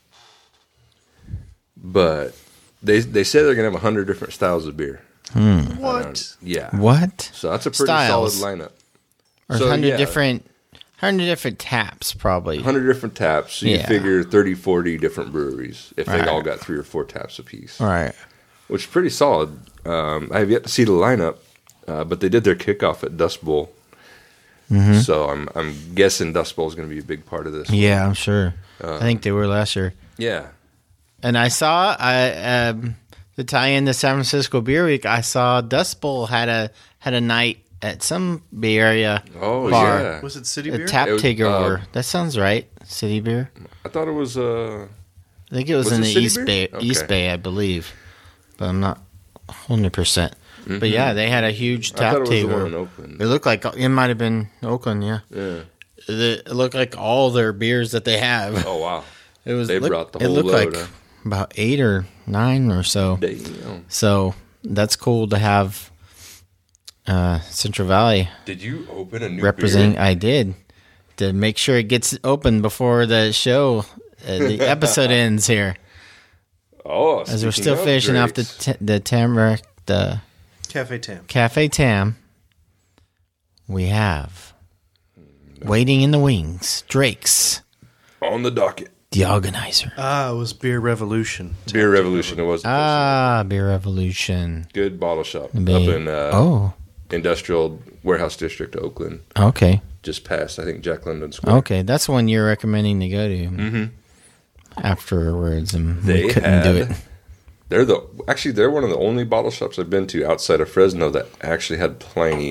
but they they say they're gonna have a hundred different styles of beer. What? Yeah, What? so that's a pretty Styles. solid lineup. Or So, hundred yeah. different, hundred different taps, probably. Hundred different taps. So you Yeah. figure thirty, forty different breweries if they Right. all got three or four taps apiece, All right. which is pretty solid. Um, I have yet to see the lineup, uh, but they did their kickoff at Dust Bowl. Mm-hmm. So I'm I'm guessing Dust Bowl is going to be a big part of this. Yeah, I'm sure. Uh, I think they were last year. Yeah. And I saw, I um, to tie in the San Francisco Beer Week, I saw Dust Bowl had a had a night at some Bay Area Oh bar. yeah. Was it City A Beer? tap It was, takeover. uh, That sounds right. City Beer. I thought it was. Uh, I think it was, was in it the City East Beer? Bay, Okay. East Bay, I believe, but I'm not hundred percent. But yeah, they had a huge Mm-hmm. I tap thought it was the one in takeover. Oakland. It looked like it might have been Oakland. Yeah, Yeah. it, it looked like all their beers that they have. Oh wow. It was. They look- brought the it whole looked load, like huh? about eight or nine or so. Damn. So that's cool to have uh, Central Valley Did you open a new representing. beer? I did to make sure it gets open before the show, uh, the episode ends here, Oh, as we're speaking still of finishing off the Drake's, t- the Tamarack the Cafe Tam. Cafe Tam. We have waiting in the wings. Drake's, on the docket. the organizer. Ah, it was Beer Revolution. Beer Revolution. It was Ah, Beer Revolution. good bottle shop Be- up in uh, oh, Industrial Warehouse District, Oakland, okay. just past I think Jack London Square. Okay, that's one you're recommending to go to Mm-hmm. afterwards, and They we couldn't had, do it. They're the actually they're one of the only bottle shops I've been to outside of Fresno that actually had Pliny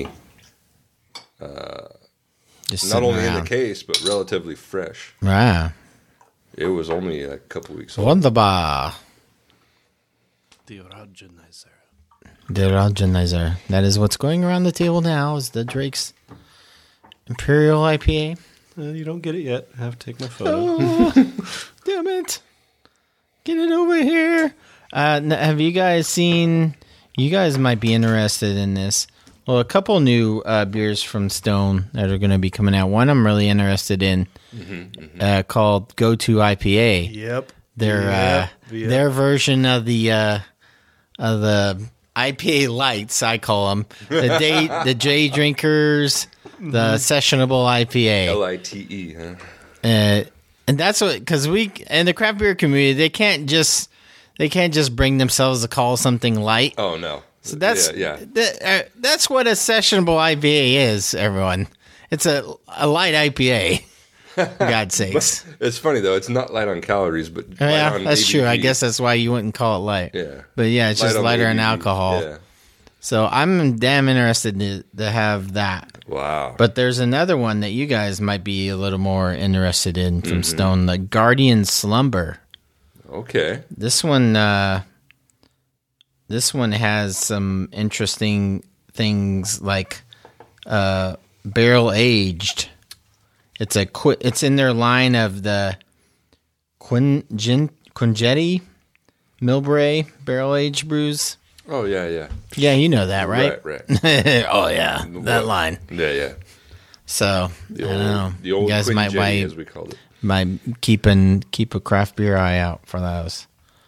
Just not sitting only in around. the case but relatively fresh. Ah, It was only a couple weeks old. wunderbar. The Organizer. The Organizer. That is what's going around the table now. Is the Drake's Imperial I P A? Uh, you don't get it yet. I have to take my photo. Oh, damn it! Get it over here. Uh, n- have you guys seen? You guys might be interested in this. Well, a couple new uh, beers from Stone that are going to be coming out. One I'm really interested in, uh, called Go To I P A. Yep. Their Yep, uh, yep. their version of the uh, of the I P A lights, I call them the day the J drinkers, the sessionable I P A. L I T E, huh? Uh, and that's what, because we in the craft beer community, they can't just they can't just bring themselves to call something light. Oh no. So that's yeah, yeah. th- uh, that's what a sessionable I P A is, everyone. It's a a light I P A. For God's sakes. It's funny though. It's not light on calories, but light Yeah, on that's A B V. true. I guess that's why you wouldn't call it light. Yeah. But yeah, it's Light just on lighter A B in V. alcohol. Yeah. So I'm damn interested to, to have that. Wow. But there's another one that you guys might be a little more interested in from Mm-hmm. Stone, the Guardian Slumber. Okay. This one, uh, this one has some interesting things like uh, barrel aged. It's a qu- It's in their line of the Quingin- Quingetti Milbray barrel aged brews. Oh yeah, yeah. Yeah, you know that, right? Right, right. Oh yeah, that line. Yeah, yeah. So The I old, don't know. the old you guys might Quingetti, might as we called it. might keep and keep a craft beer eye out for those.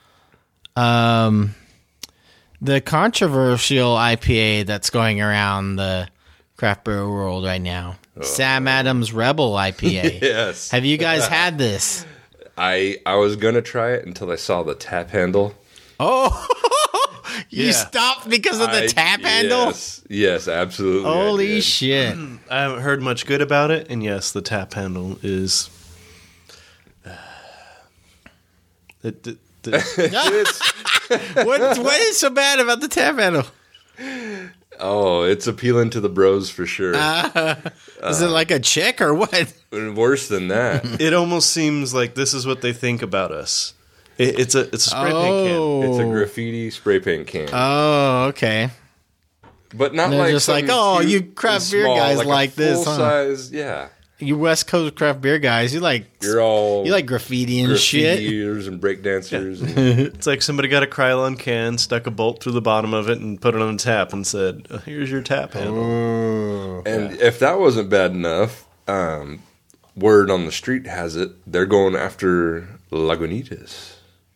Um, the controversial I P A that's going around the craft beer world right now, Sam Adams Rebel I P A. Yes. Have you guys had this? I I was gonna try it until I saw the tap handle. Oh, You Yeah. stopped because of the I- tap handle? Yes, yes, absolutely. I Holy did. shit. I haven't heard much good about it, and yes, the tap handle is. Uh, it, it, it- What, what is so bad about the tap handle? Oh, it's appealing to the bros for sure. Uh, is it like a chick or what? And worse than that, it almost seems like this is what they think about us. It, it's a it's a spray paint Oh. it's a graffiti spray paint can. Oh, okay. but not they're like just like, something oh, cute you and craft beer small, guys like, like a this, huh? full size, yeah. You West Coast craft beer guys, you like You're all you like graffiti and shit. graffitiers and breakdancers. and It's like somebody got a Krylon can, stuck a bolt through the bottom of it, and put it on a tap, and said, oh, "Here's your tap handle." Oh. And if that wasn't bad enough, um, word on the street has it they're going after Lagunitas.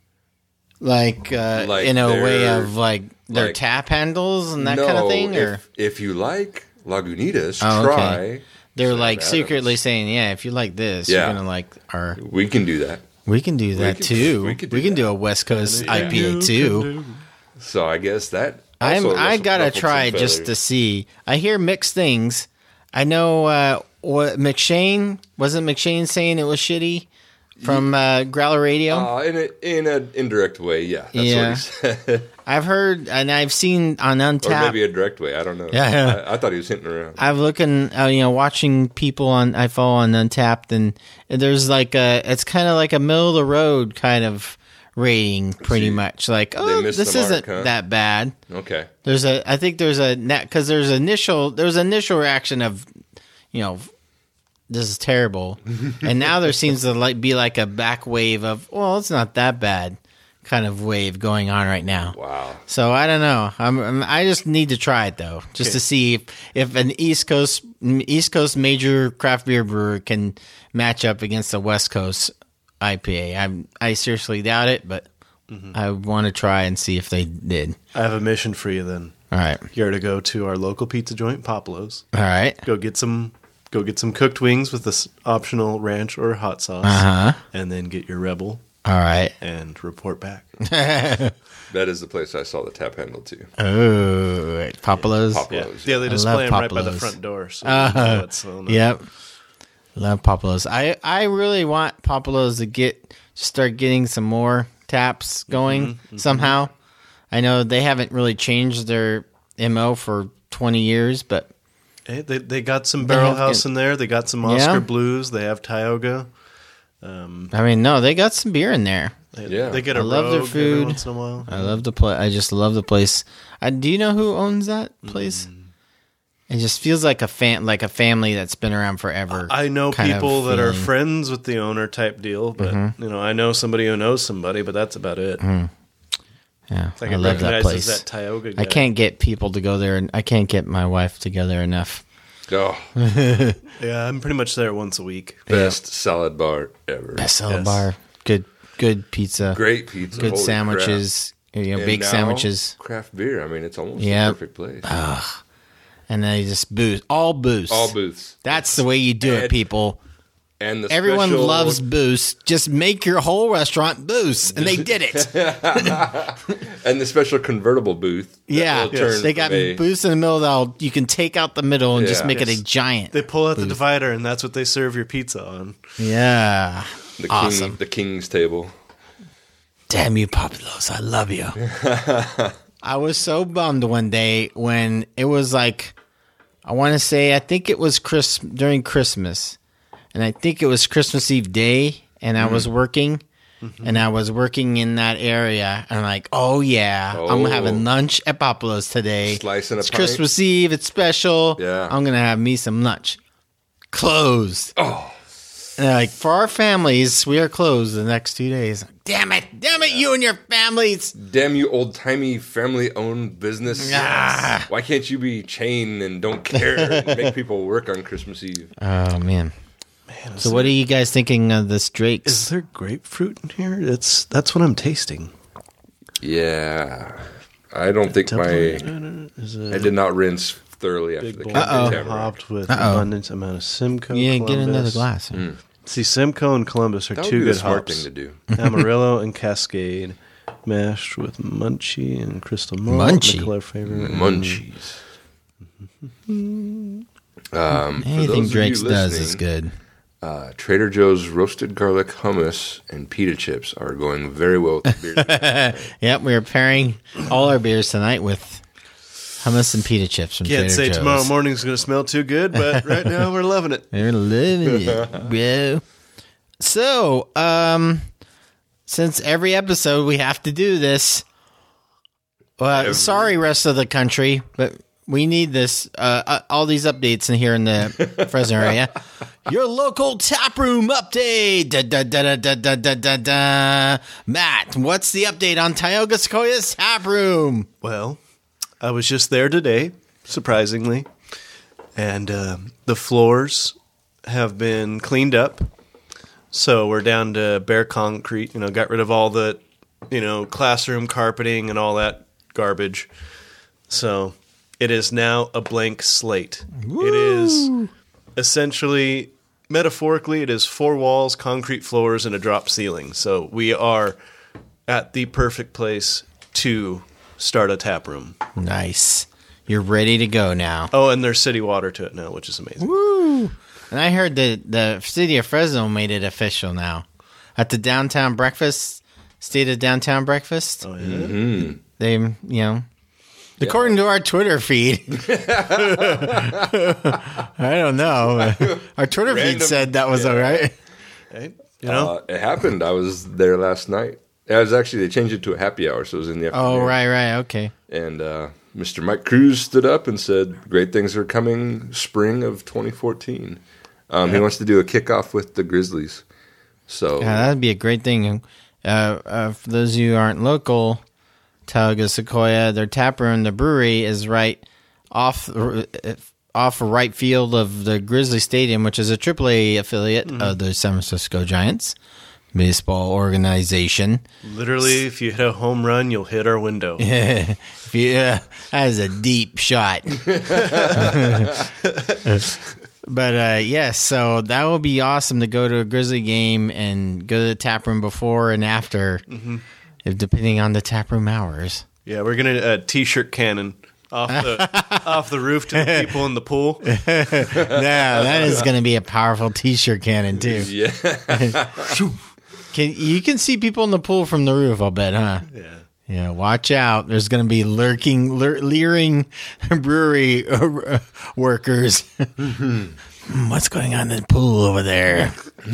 Like, uh, Like in a way they're- of like their like- tap handles and that no, kind of thing, or if, if you like Lagunitas, Oh, okay. try. they're Sam like Adams. secretly saying, yeah, if you like this, Yeah. you're gonna like our. We can do that. We can do that can- too. we We, could do can that. do a West Coast Yeah. I P A You too. can do- So I guess that. I'm also I ruffled- gotta ruffled try some just to feathers. see. I hear mixed things. I know uh, what McShane wasn't McShane saying it was shitty from uh, Growler Radio. Uh, in a in an indirect way, yeah. That's Yeah. what he said. I've heard and I've seen on or Untapped. maybe a direct way. I don't know. Yeah, yeah. I, I thought he was hinting around. I've looking, uh, you know, watching people on I follow on Untapped, and there's like a, it's kind of like a middle of the road kind of rating, pretty See, much. Like, oh, missed this the mark, isn't huh? that bad. Okay. There's a, I think there's a net because there's initial, there's initial reaction of, you know, this is terrible, and now there seems to like be like a back wave of, well, it's not that bad, kind of wave going on right now. Wow. So I don't know. I'm, I'm I just need to try it though, just to see if, if an East Coast East Coast major craft beer brewer can match up against a West Coast I P A. I I seriously doubt it, but I want to try and see if they did. I have a mission for you then. All right, You're to go to our local pizza joint, Popolo's. all right. Go get some. Go get some cooked wings with this optional ranch or hot sauce, Uh huh. and then get your Rebel All right. and report back. That is the place I saw the tap handle to. Oh, Popolo's. Pop- Yeah, Popolo's, yeah, they I display love them right by the Popolo's. front door. So Uh, you know it's on the- Yep. Love Popolo's. I, I really want Popolo's to get start getting some more taps going somehow. I know they haven't really changed their M O for twenty years, but Hey, they they got some They Barrel have House good- in there. They got some Oscar Yeah. Blues. They have Tioga. Um, I mean, no, they got some beer in there. they, Yeah. they get a I love their Rogue every food. once in a while. I love the place. I just love the place. I, do you know who owns that place? It just feels like a fan, like a family that's been around forever. I know kind of people that are feeling. friends with the owner type deal, but Mm-hmm. you know, I know somebody who knows somebody, but that's about it. Yeah, Like I it love that recognizes place. that Tioga guy. I can't get people to go there, and I can't get my wife together enough. Oh, Yeah, I'm pretty much there once a week. best salad bar ever. Best salad Yes. bar, good, good pizza, Great pizza. good holy sandwiches, you know, crap. And big now, sandwiches, Craft beer. I mean, it's almost Yeah. the perfect place. and they just boost, all boost. All booths. That's the way you do it, And- people. And the Everyone special- loves boost. Just make your whole restaurant boost, and they did it. and the special convertible booth. that Yeah, will turn they got from a- boost in the middle. That'll you can take out the middle and just Yeah. make it Yes. a giant. They pull out the divider, and that's what they serve your pizza on. Yeah, the king, awesome. the king's table. Damn you, Populos. I love you. I was so bummed one day when it was like, I want to say, I think it was Chris during Christmas. And I think it was Christmas Eve day. And I was working. And I was working in that area. And I'm like, oh, yeah. I'm Oh. having lunch at Populos today. Slicing a It's pint. Christmas Eve. It's special. Yeah. I'm going to have me some lunch. Closed. Oh, And they're like, for our families, we are closed the next two days. Damn it. Damn it, you and your families. damn you, old timey family owned business. Ah. Why can't you be chain and don't care and make people work on Christmas Eve? Oh, man. Man, So what are you guys thinking of this Is Drake's? there grapefruit in here? It's that's what I'm tasting. Yeah, I don't think my Is I it did not rinse thoroughly after big the bowl Uh-oh. Tamarack. hopped with Uh-oh. abundant amount of Simcoe? Yeah, Columbus. get another glass. Mm. See, Simcoe and Columbus are That would two be the good smart hops. thing to do. Amarillo and Cascade, mashed with munchie and crystal malt. Munchie? Nicola favorite. Munchies. Um, for Anything those of Drake's you does is listening, good. Uh, Trader Joe's roasted garlic hummus and pita chips are going very well with the beer. Yep, we are pairing all our beers tonight with hummus and pita chips from Can't Trader say Joe's. tomorrow morning's going to smell too good, but right now we're loving it. They're living it, bro. So, um, since every episode we have to do this, well, Every- sorry, rest of the country, but we need this. Uh, uh, all these updates in here in the Fresno area. Your local tap room update. Da, da, da, da, da, da, da, da. Matt, what's the update on Tioga Sequoia's tap room? Well, I was just there today, surprisingly, and uh, the floors have been cleaned up. So we're down to bare concrete. You know, got rid of all the, you know, classroom carpeting and all that garbage. So it is now a blank slate. Woo! It is essentially, metaphorically, it is four walls, concrete floors, and a drop ceiling. So we are at the perfect place to start a tap room. Nice. You're ready to go now. Oh, and there's city water to it now, which is amazing. Woo! And I heard that the city of Fresno made it official now. At the downtown breakfast, state of downtown breakfast, Oh, yeah. Mm-hmm. they, you know, according to our Twitter feed, I don't know. Our Twitter feed Random- said that was yeah. all right. Hey, you know, Uh, it happened. I was there last night. It was actually, they changed it to a happy hour, so it was in the afternoon. Oh, right, right, okay. And uh, Mister Mike Cruz stood up and said, great things are coming spring of twenty fourteen. Um, He wants to do a kickoff with the Grizzlies. So Yeah, that'd be a great thing. Uh, uh, for those of you who aren't local, Tioga Sequoia, their tap room, the brewery is right off uh, off right field of the Grizzly Stadium, which is a triple A affiliate of the San Francisco Giants baseball organization. literally, if you hit a home run, you'll hit our window. If you, uh, that is a deep shot. But uh, yes, so that will be awesome to go to a Grizzly game and go to the tap room before and after, if depending on the tap room hours. Yeah, we're gonna uh, t-shirt cannon off the off the roof to the people in the pool. Yeah, that is going to be a powerful T-shirt cannon too. yeah. Can you can see people in the pool from the roof? I'll bet, huh? Yeah. Yeah, watch out. There's going to be lurking, lur- leering brewery uh, workers. Hmm, what's going on in the pool over there?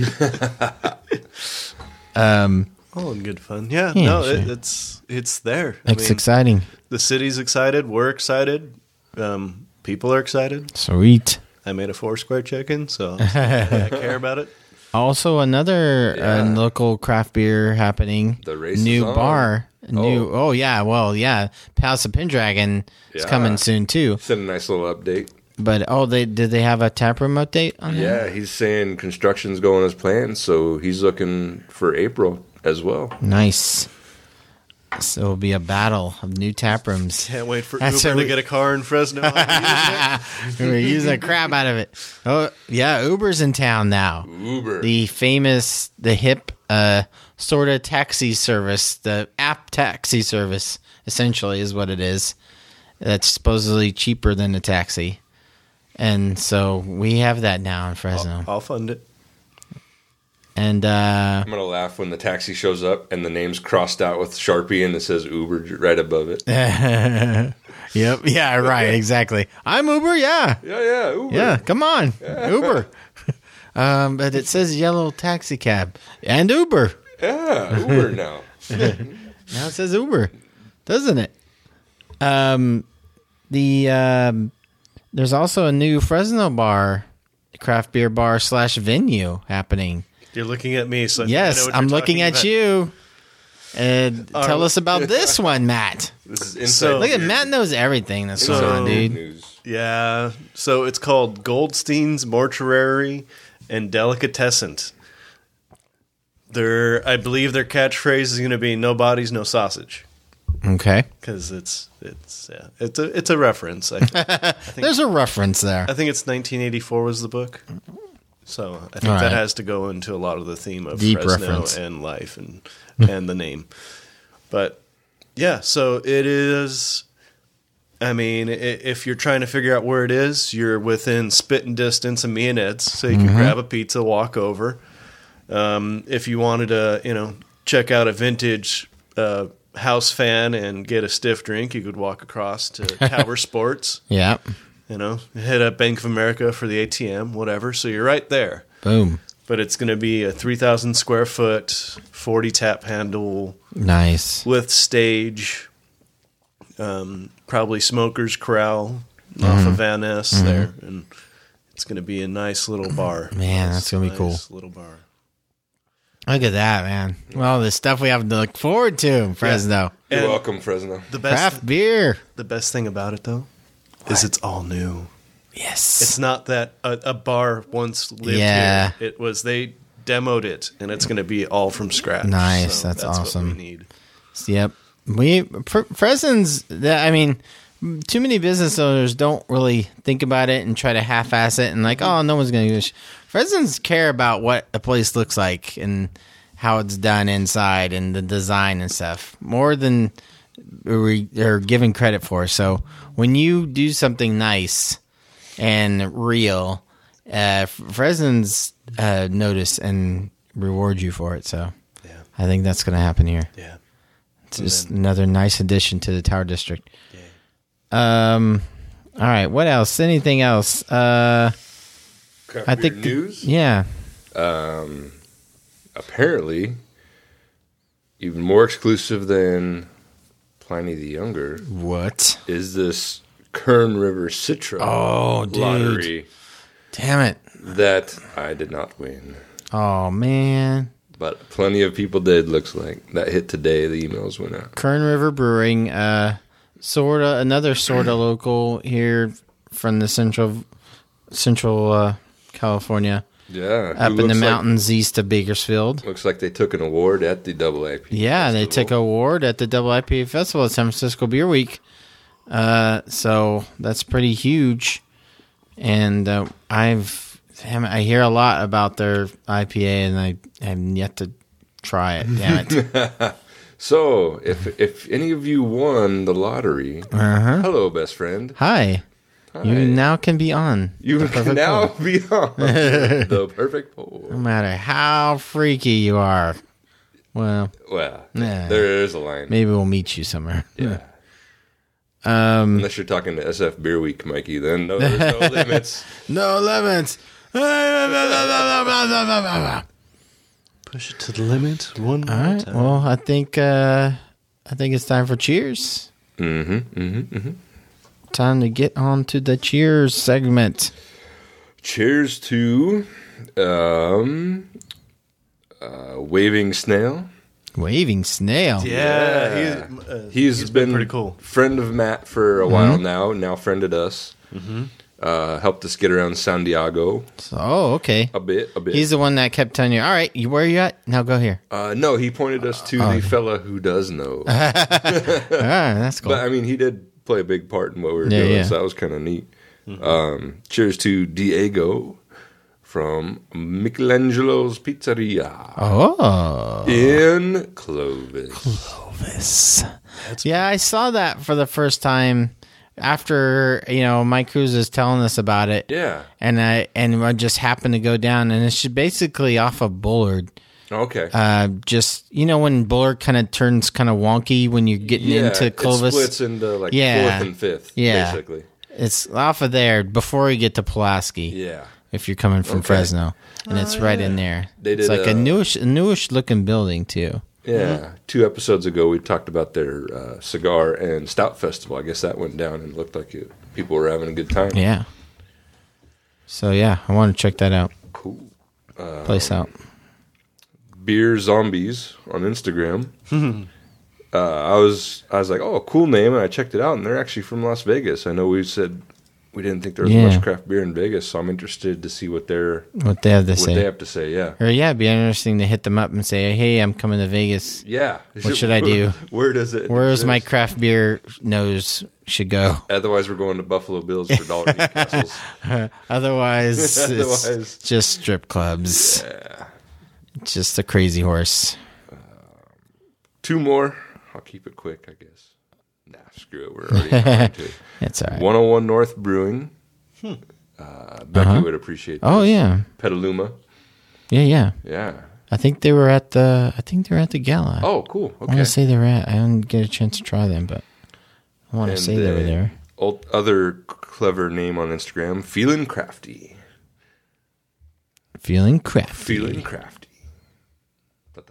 um, All in good fun. Yeah, Yeah, no, sure. it, it's it's there. I It's mean, exciting. the city's excited. We're excited. Um, people are excited. Sweet. I made a four square chicken, so I care about it. Also, another uh, Yeah. local craft beer happening. The race is new on. bar. New. Oh. Oh. yeah. Well, yeah. House of Pendragon is Yeah. coming soon too. Sent a nice little update. But oh, they did they have a taproom update on that? Yeah, he's saying construction's going as planned, so he's looking for April as well. Nice. So it'll be a battle of new tap rooms. Can't wait for That's Uber a- to get a car in Fresno. We're using the crap out of it. Oh yeah, Uber's in town now. Uber. The famous, the hip, uh, sort of taxi service, the app taxi service, essentially is what it is. That's supposedly cheaper than a taxi, and so we have that now in Fresno. I'll fund it. And uh, I'm going to laugh when the taxi shows up and the name's crossed out with Sharpie and it says Uber j- right above it. yep, yeah, right, exactly. I'm Uber, yeah. Yeah, yeah, Uber. Yeah, come on, Uber. um, but it says yellow taxi cab and Uber. Yeah, Uber now. Now it says Uber, doesn't it? Um, the um, there's also a new Fresno bar, craft beer bar slash venue happening. You're looking at me, so I Yes, know what I'm you're looking talking at about. you. And All tell right. us about this one, Matt. This is inside. So- Look at beer- Matt knows everything that's So- going on, dude. News. Yeah, so it's called Goldstein's Mortuary and Delicatessen. Their, I believe their catchphrase is going to be "No bodies, no sausage," Okay, because it's it's yeah, it's a it's a reference. I, I think there's a reference there. I think it's nineteen eighty-four was the book, so I think All right. that has to go into a lot of the theme of Deep Fresno reference. and life and and the name. But yeah, so it is. I mean, i- if you're trying to figure out where it is, you're within spitting distance of me and Ed's, so you can Mhm. grab a pizza, walk over. Um, if you wanted to, you know, check out a vintage uh, house fan and get a stiff drink, you could walk across to Tower Sports. Yeah. You know, hit up Bank of America for the A T M, whatever. So you're right there. Boom. But it's going to be a three thousand square foot, forty tap handle. Nice. With stage. Um, probably Smoker's Corral off Mhm. of Van Ness Mhm. there. And it's going to be a nice little bar. Man, that's gonna be Nice cool. little bar. Look at that, man. Well, the stuff we have to look forward to in Fresno. You're And welcome, Fresno. The best, Craft beer. The best thing about it, though, is it's all new. Yes. It's not that a, a bar once lived Yeah. here. It was, they demoed it, and it's going to be all from scratch. Nice. So That's, what awesome. we need. Yep. We Fre- Fresno's. that- I mean, too many business owners don't really think about it and try to half-ass it and like, oh, no one's going to use. Fresno's care about what a place looks like and how it's done inside and the design and stuff more than we are given credit for. So when you do something nice and real, uh, Fresno's uh, notice and reward you for it. So yeah. I think that's going to happen here. Yeah. It's just another nice addition to the Tower District. Yeah. Um. All right. What else? Anything else? Uh. Craft I beer think. the- news. yeah. Um. Apparently, even more exclusive than Pliny the Younger. What is this Kern River Citra Oh, dude. lottery? Damn it! That I did not win, Oh man. but plenty of people did. Looks like that hit today. The emails went out. Kern River Brewing. Uh. Sorta another sorta local here from the central central uh, California. Yeah, Up who in the looks like- mountains east of Bakersfield. Looks like they took an award at the double I P A. Yeah, they took an award at the double I P A Festival at San Francisco Beer Week. Uh, so that's pretty huge. And uh, I've damn it, I hear a lot about their I P A, and I have yet to try it. Damn it! So, if if any of you won the lottery, Uh-huh. hello, best friend. Hi. Hi. You now can be on. You the can perfect now poll. be on the perfect poll. No matter how freaky you are. Well, Well, nah. there is a line. Maybe we'll meet you somewhere. Yeah. Um, Unless you're talking to S F Beer Week, Mikey, then no, there's no limits. No limits. Push it to the limit one more All right. time. Well, I think uh, I think it's time for cheers. Mm-hmm. Mm-hmm. Mm-hmm. Time to get on to the cheers segment. Cheers to um, uh, Waving Snail. Waving Snail. Yeah, he's, uh, he's, he's been, been pretty cool. Friend of Matt for a Mhm. while now. Now friended us. Mhm. Uh, helped us get around San Diego. So, oh, okay. A bit, a bit. He's the one that kept telling you, all right, you, where are you at? Now go here. Uh, no, he pointed us to Oh, the okay. fella who does know. Ah, that's cool. But I mean, he did play a big part in what we were Yeah, doing, yeah. so that was kind of neat. Um, cheers to Diego from Michelangelo's Pizzeria Oh. in Clovis. Clovis. Yeah, I saw that for the first time after, you know, Mike Cruz is telling us about it. Yeah. And I and I just happened to go down, and it's basically off of Bullard. Okay. Uh, just, you know, when Bullard kind of turns kind of wonky when you're getting Yeah, into it Clovis. splits into, like, yeah. fourth and fifth, yeah. basically. It's off of there before you get to Pulaski. Yeah. If you're coming from Okay. Fresno. And it's Oh, right yeah. in there. They it's did, like a uh, newish, a newish looking building, too. Yeah. Two episodes ago, we talked about their uh, cigar and stout festival. I guess that went down and looked like it, people were having a good time. Yeah. So, yeah, I want to check that out. Cool. Um, Place out. Beer Zombies on Instagram. uh, I was I was like, oh, cool name, and I checked it out, and they're actually from Las Vegas. I know we said we didn't think there was Yeah. much craft beer in Vegas, so I'm interested to see what they're What they have to what say. they have to say. Yeah, Or, yeah, it'd be interesting to hit them up and say, hey, I'm coming to Vegas. yeah. What should I do? Where does it? Where's my exist? craft beer nose should go? Otherwise, we're going to Buffalo Bills for dollar meat castles. Otherwise, Otherwise- it's just strip clubs. Yeah. Just a crazy horse. Two more I'll keep it quick, I guess. Nah, screw it. We're already into it. It's all right. one oh one North Brewing. Hmm. Uh, Becky Uh-huh. would appreciate. Oh, this. yeah. Petaluma. Yeah, yeah. Yeah. I think they were at the. I think they were at the gala. Oh, cool. I Okay. want to say they were at. I didn't get a chance to try them, but I want to And say they were then there. Old, other clever name on Instagram, Feeling Crafty. Feeling crafty. Feeling Crafty. Thought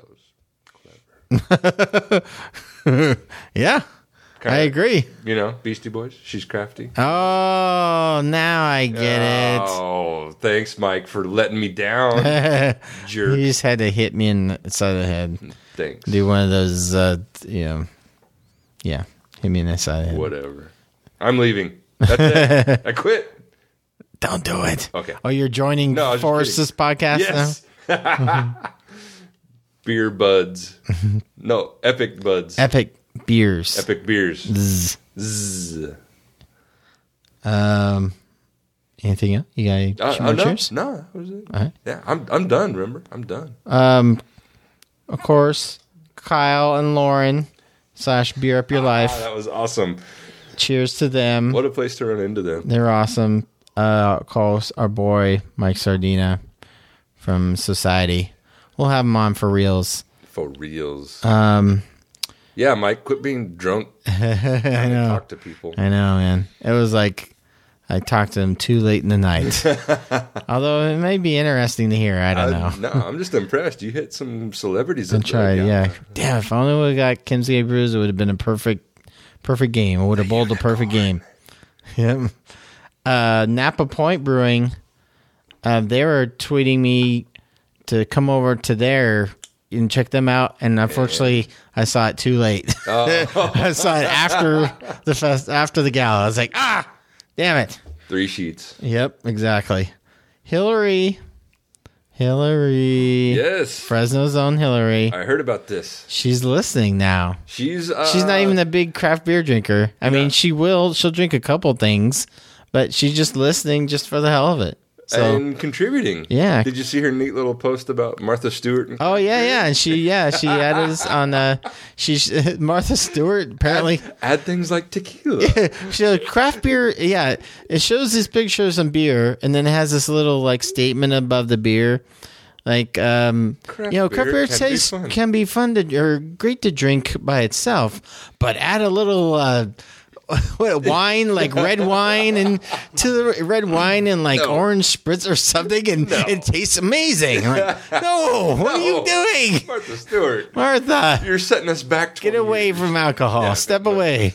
that was clever. Yeah, Kinda, I agree. You know, Beastie Boys. She's crafty. Oh, now I get Oh, thanks, Mike, for letting me down. it. Jerk. You just had to hit me in the side of the head. Thanks. Do one of those, uh, you know, yeah, hit me in the side of the head. Whatever. I'm leaving. That's it. I quit. Don't do it. Okay. Oh, you're joining No, I was just Forrest's podcast Yes. Beer buds. No, Epic buds. now? Epic beers. Epic beers. Zzz. Zzz. Um, anything else? You got any Uh, more uh, no, cheers? no, that was it. All right. Yeah, I'm I'm done. Remember, I'm done. Um, of course, Kyle and Lauren slash Beer Up Your Ah, Life. that was awesome. Cheers to them. What a place to run into them. They're awesome. Uh, call our boy Mike Sardina from Society. We'll have him on for reals. For reals. Um, yeah, Mike, quit being drunk. I know. Talk to people. I know, man. It was like I talked to him too late in the night. Although it may be interesting to hear. I don't know. no, I'm just impressed. You hit some celebrities. I at the tried, gala. yeah. Damn, if I only would have got Kinsey Brews, it would have been a perfect, perfect game. I would have bowled a perfect game. Yep. Uh, Napa Point Brewing, uh, they were tweeting me to come over to there and check them out, and unfortunately, I saw it too late. Oh. I saw it after the fest, after the gala. I was like, ah, damn it. Three sheets. Yep, exactly. Hillary, Hillary, Yes. Fresno's own Hillary. I heard about this. She's listening now. She's uh, She's not even a big craft beer drinker. I mean, she will. She'll drink a couple things, but she's just listening just for the hell of it. So, and contributing. Yeah. Did you see her neat little post about Martha Stewart? oh yeah, yeah, and she, yeah, she added us on. Uh, she's Martha Stewart apparently. Add, add things like tequila. She craft beer. Yeah, it shows this picture of some beer, and then it has this little like statement above the beer, like um, Craft you know, craft beer beer can be tastes fun. can be fun to or great to drink by itself, but add a little. Uh, what wine, like red wine, and to the red wine and like No. orange spritz or something, and No. it tastes amazing. I'm like, no, what are you No. doing, Martha Stewart. Martha? You're setting us back. Get away years. from alcohol. Yeah, Step but- away.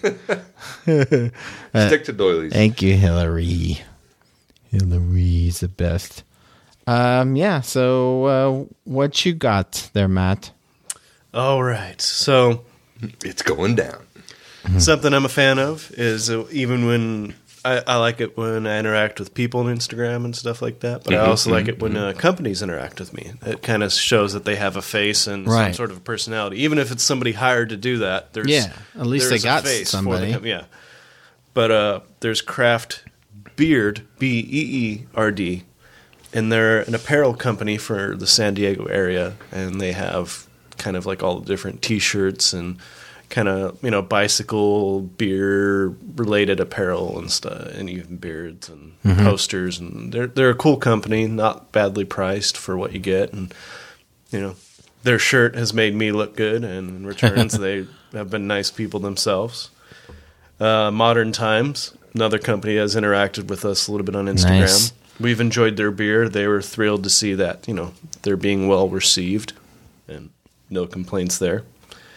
Stick to doilies. Thank you, Hillary. Hillary's the best. Um, yeah. So, uh, what you got there, Matt? All right. So It's going down. something I'm a fan of is uh, even when I, I like it when I interact with people on Instagram and stuff like that, but I also like it when uh, companies interact with me. It kind of shows that they have a face and some Right. sort of personality. Even if it's somebody hired to do that, there's Yeah, at least there's they a got face for somebody. the com- yeah. But uh, there's Craft Beard, B E E R D, and they're an apparel company for the San Diego area, and they have kind of like all the different T-shirts and kind of, you know, bicycle beer related apparel and stuff, and even beards and posters, and they're they're a cool company, not badly priced for what you get, and you know, their shirt has made me look good, and in returns they have been nice people themselves. Uh, Modern Times, another company, has interacted with us a little bit on Instagram. Nice. We've enjoyed their beer. They were thrilled to see that, you know, they're being well received, and no complaints there.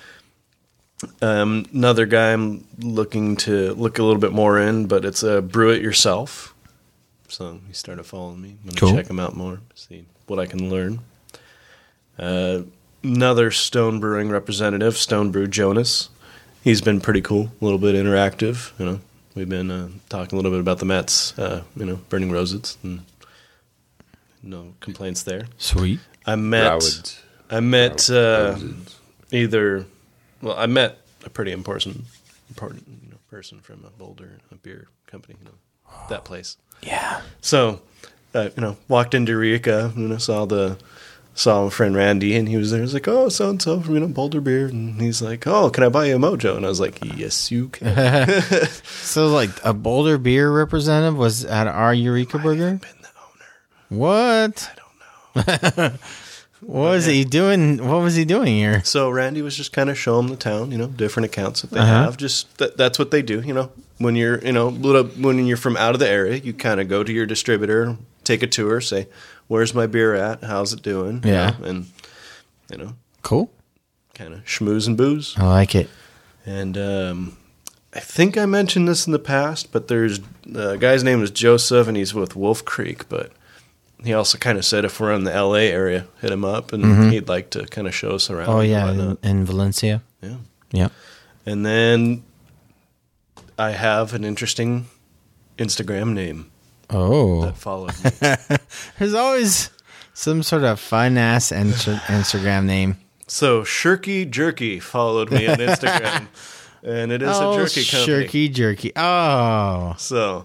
Um, another guy I'm looking to look a little bit more in, but it's a Brew It Yourself. So he started following me. I'm going to Cool. check him out more, see what I can learn. Uh, another Stone Brewing representative, Stone Brew Jonas. He's been pretty cool, a little bit interactive. You know, we've been uh, talking a little bit about the Mets, uh, you know, Burning Roses, and no complaints there. Sweet. I met, Rowards. I met uh, Roses. either, well, I met a pretty important, important you know, person from a Boulder, a beer company, you know, that place. Yeah. So, uh, you know, walked into Eureka, you know, saw the saw my friend Randy, and he was there. He was like, "Oh, so and so from you know Boulder Beer," and he's like, "Oh, can I buy you a Mojo?" And I was like, "Yes, you can." So, like, a Boulder Beer representative was at our Eureka Burger? Been the owner. What? I don't know. What was he doing? What was he doing here? So Randy was just kind of showing the town, you know, different accounts that they Uh-huh. have. Just that, that's what they do, you know. When you're, you know, little- when you're from out of the area, you kind of go to your distributor, take a tour, say, "Where's my beer at? How's it doing?" You Yeah. know, and you know, Cool. kind of schmooze and booze. I like it. And um, I think I mentioned this in the past, but there's uh, a guy's name is Joseph, and he's with Wolf Creek. But he also kind of said if we're in the L A area, hit him up, and Mhm. he'd like to kind of show us around. Oh, and yeah, in, whatnot. in Valencia. Yeah. Yep. And then I have an interesting Instagram name Oh. that followed me. There's always some sort of fun-ass Insta- Instagram name. So Shirky Jerky followed me on Instagram, and it is oh, a jerky company. Shirky Jerky. Oh. So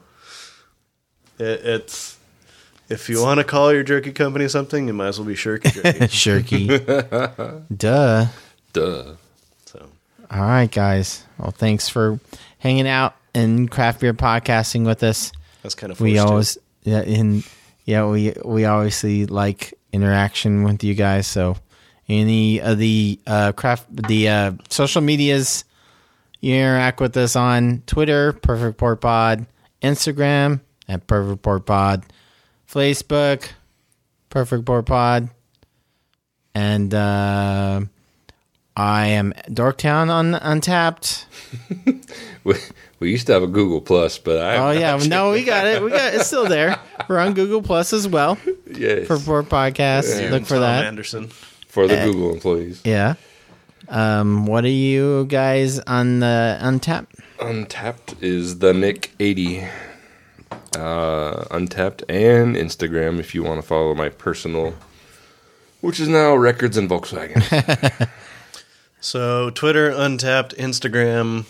it, it's if you want to call your jerky company something, it might as well be Shirky Jerky. Shirky. Duh. Duh. So All right, guys. Well, thanks for hanging out and craft beer podcasting with us. that's kind of We forced, too. always, yeah, in yeah, we we obviously like interaction with you guys. So any of the uh, craft, the uh, social medias, you interact with us on Twitter, Perfect Port Pod, Instagram at Perfect Port Pod, Facebook, Perfect Port Pod, and uh, I am Dorktown on Untapped. We, we used to have a Google Plus, but I. Oh yeah, no, we got it. We got it's still there. We're on Google Plus as well Yes. for Port Podcast. You Look and for Tom that. Anderson. For the Uh, Google employees. Yeah. Um, what are you guys on the Untapped? Untapped is the Nick eighty. Uh, Untapped and Instagram if you want to follow my personal, which is now Records and Volkswagen. So Twitter, Untapped, Instagram,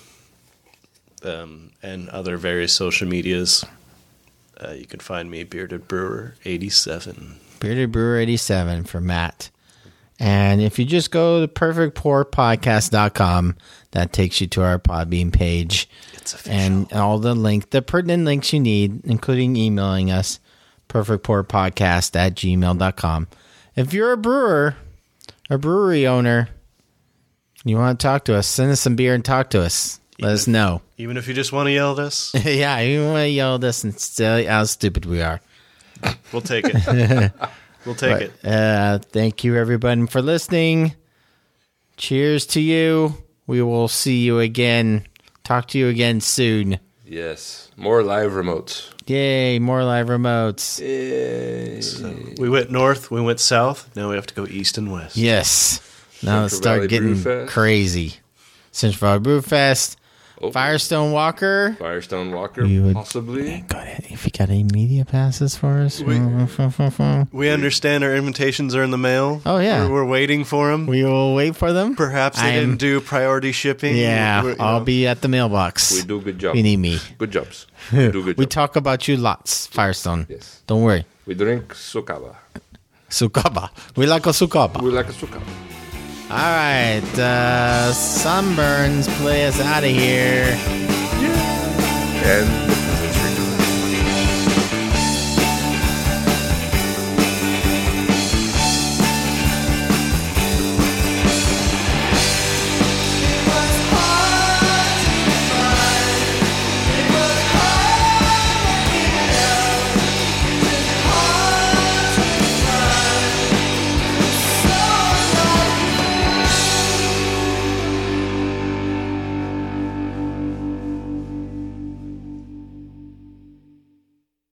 um, and other various social medias. Uh, you can find me Bearded Brewer eighty-seven. Bearded Brewer eighty-seven for Matt. And if you just go to perfect pour podcast dot com, that takes you to our Podbean page. It's official. And all the link, the pertinent links you need, including emailing us, perfect pour podcast at gmail dot com. If you're a brewer, a brewery owner, you want to talk to us, send us some beer and talk to us. Let Even us know. Even if you just want to yell this, Yeah, you want to yell at us and tell how stupid we are. we'll take it. We'll take But, it. uh, thank you, everybody, for listening. Cheers to you. We will see you again. Talk to you again soon. Yes. More live remotes. Yay, more live remotes. Yay. We went north, we went south. Now we have to go east and west. Yes. Now let's Central start Valley getting Brew Fest. crazy. Central Valley Brew Fest. Oh. Firestone Walker. Firestone Walker, We would- possibly. Go ahead. If you got any media passes for us. We- We understand our invitations are in the mail. Oh, yeah. We're, we're waiting for them. We will wait for them. Perhaps they I am- didn't do priority shipping. Yeah, We're- you I'll know. be at the mailbox. We do good job. You need me. Good jobs. We do good We jobs. talk about you lots, Firestone. Yes. Don't worry. We drink sukaba. Sukaba. We like a sukaba. We like a sukaba. All right. Uh, Sunburns, play us out of here. And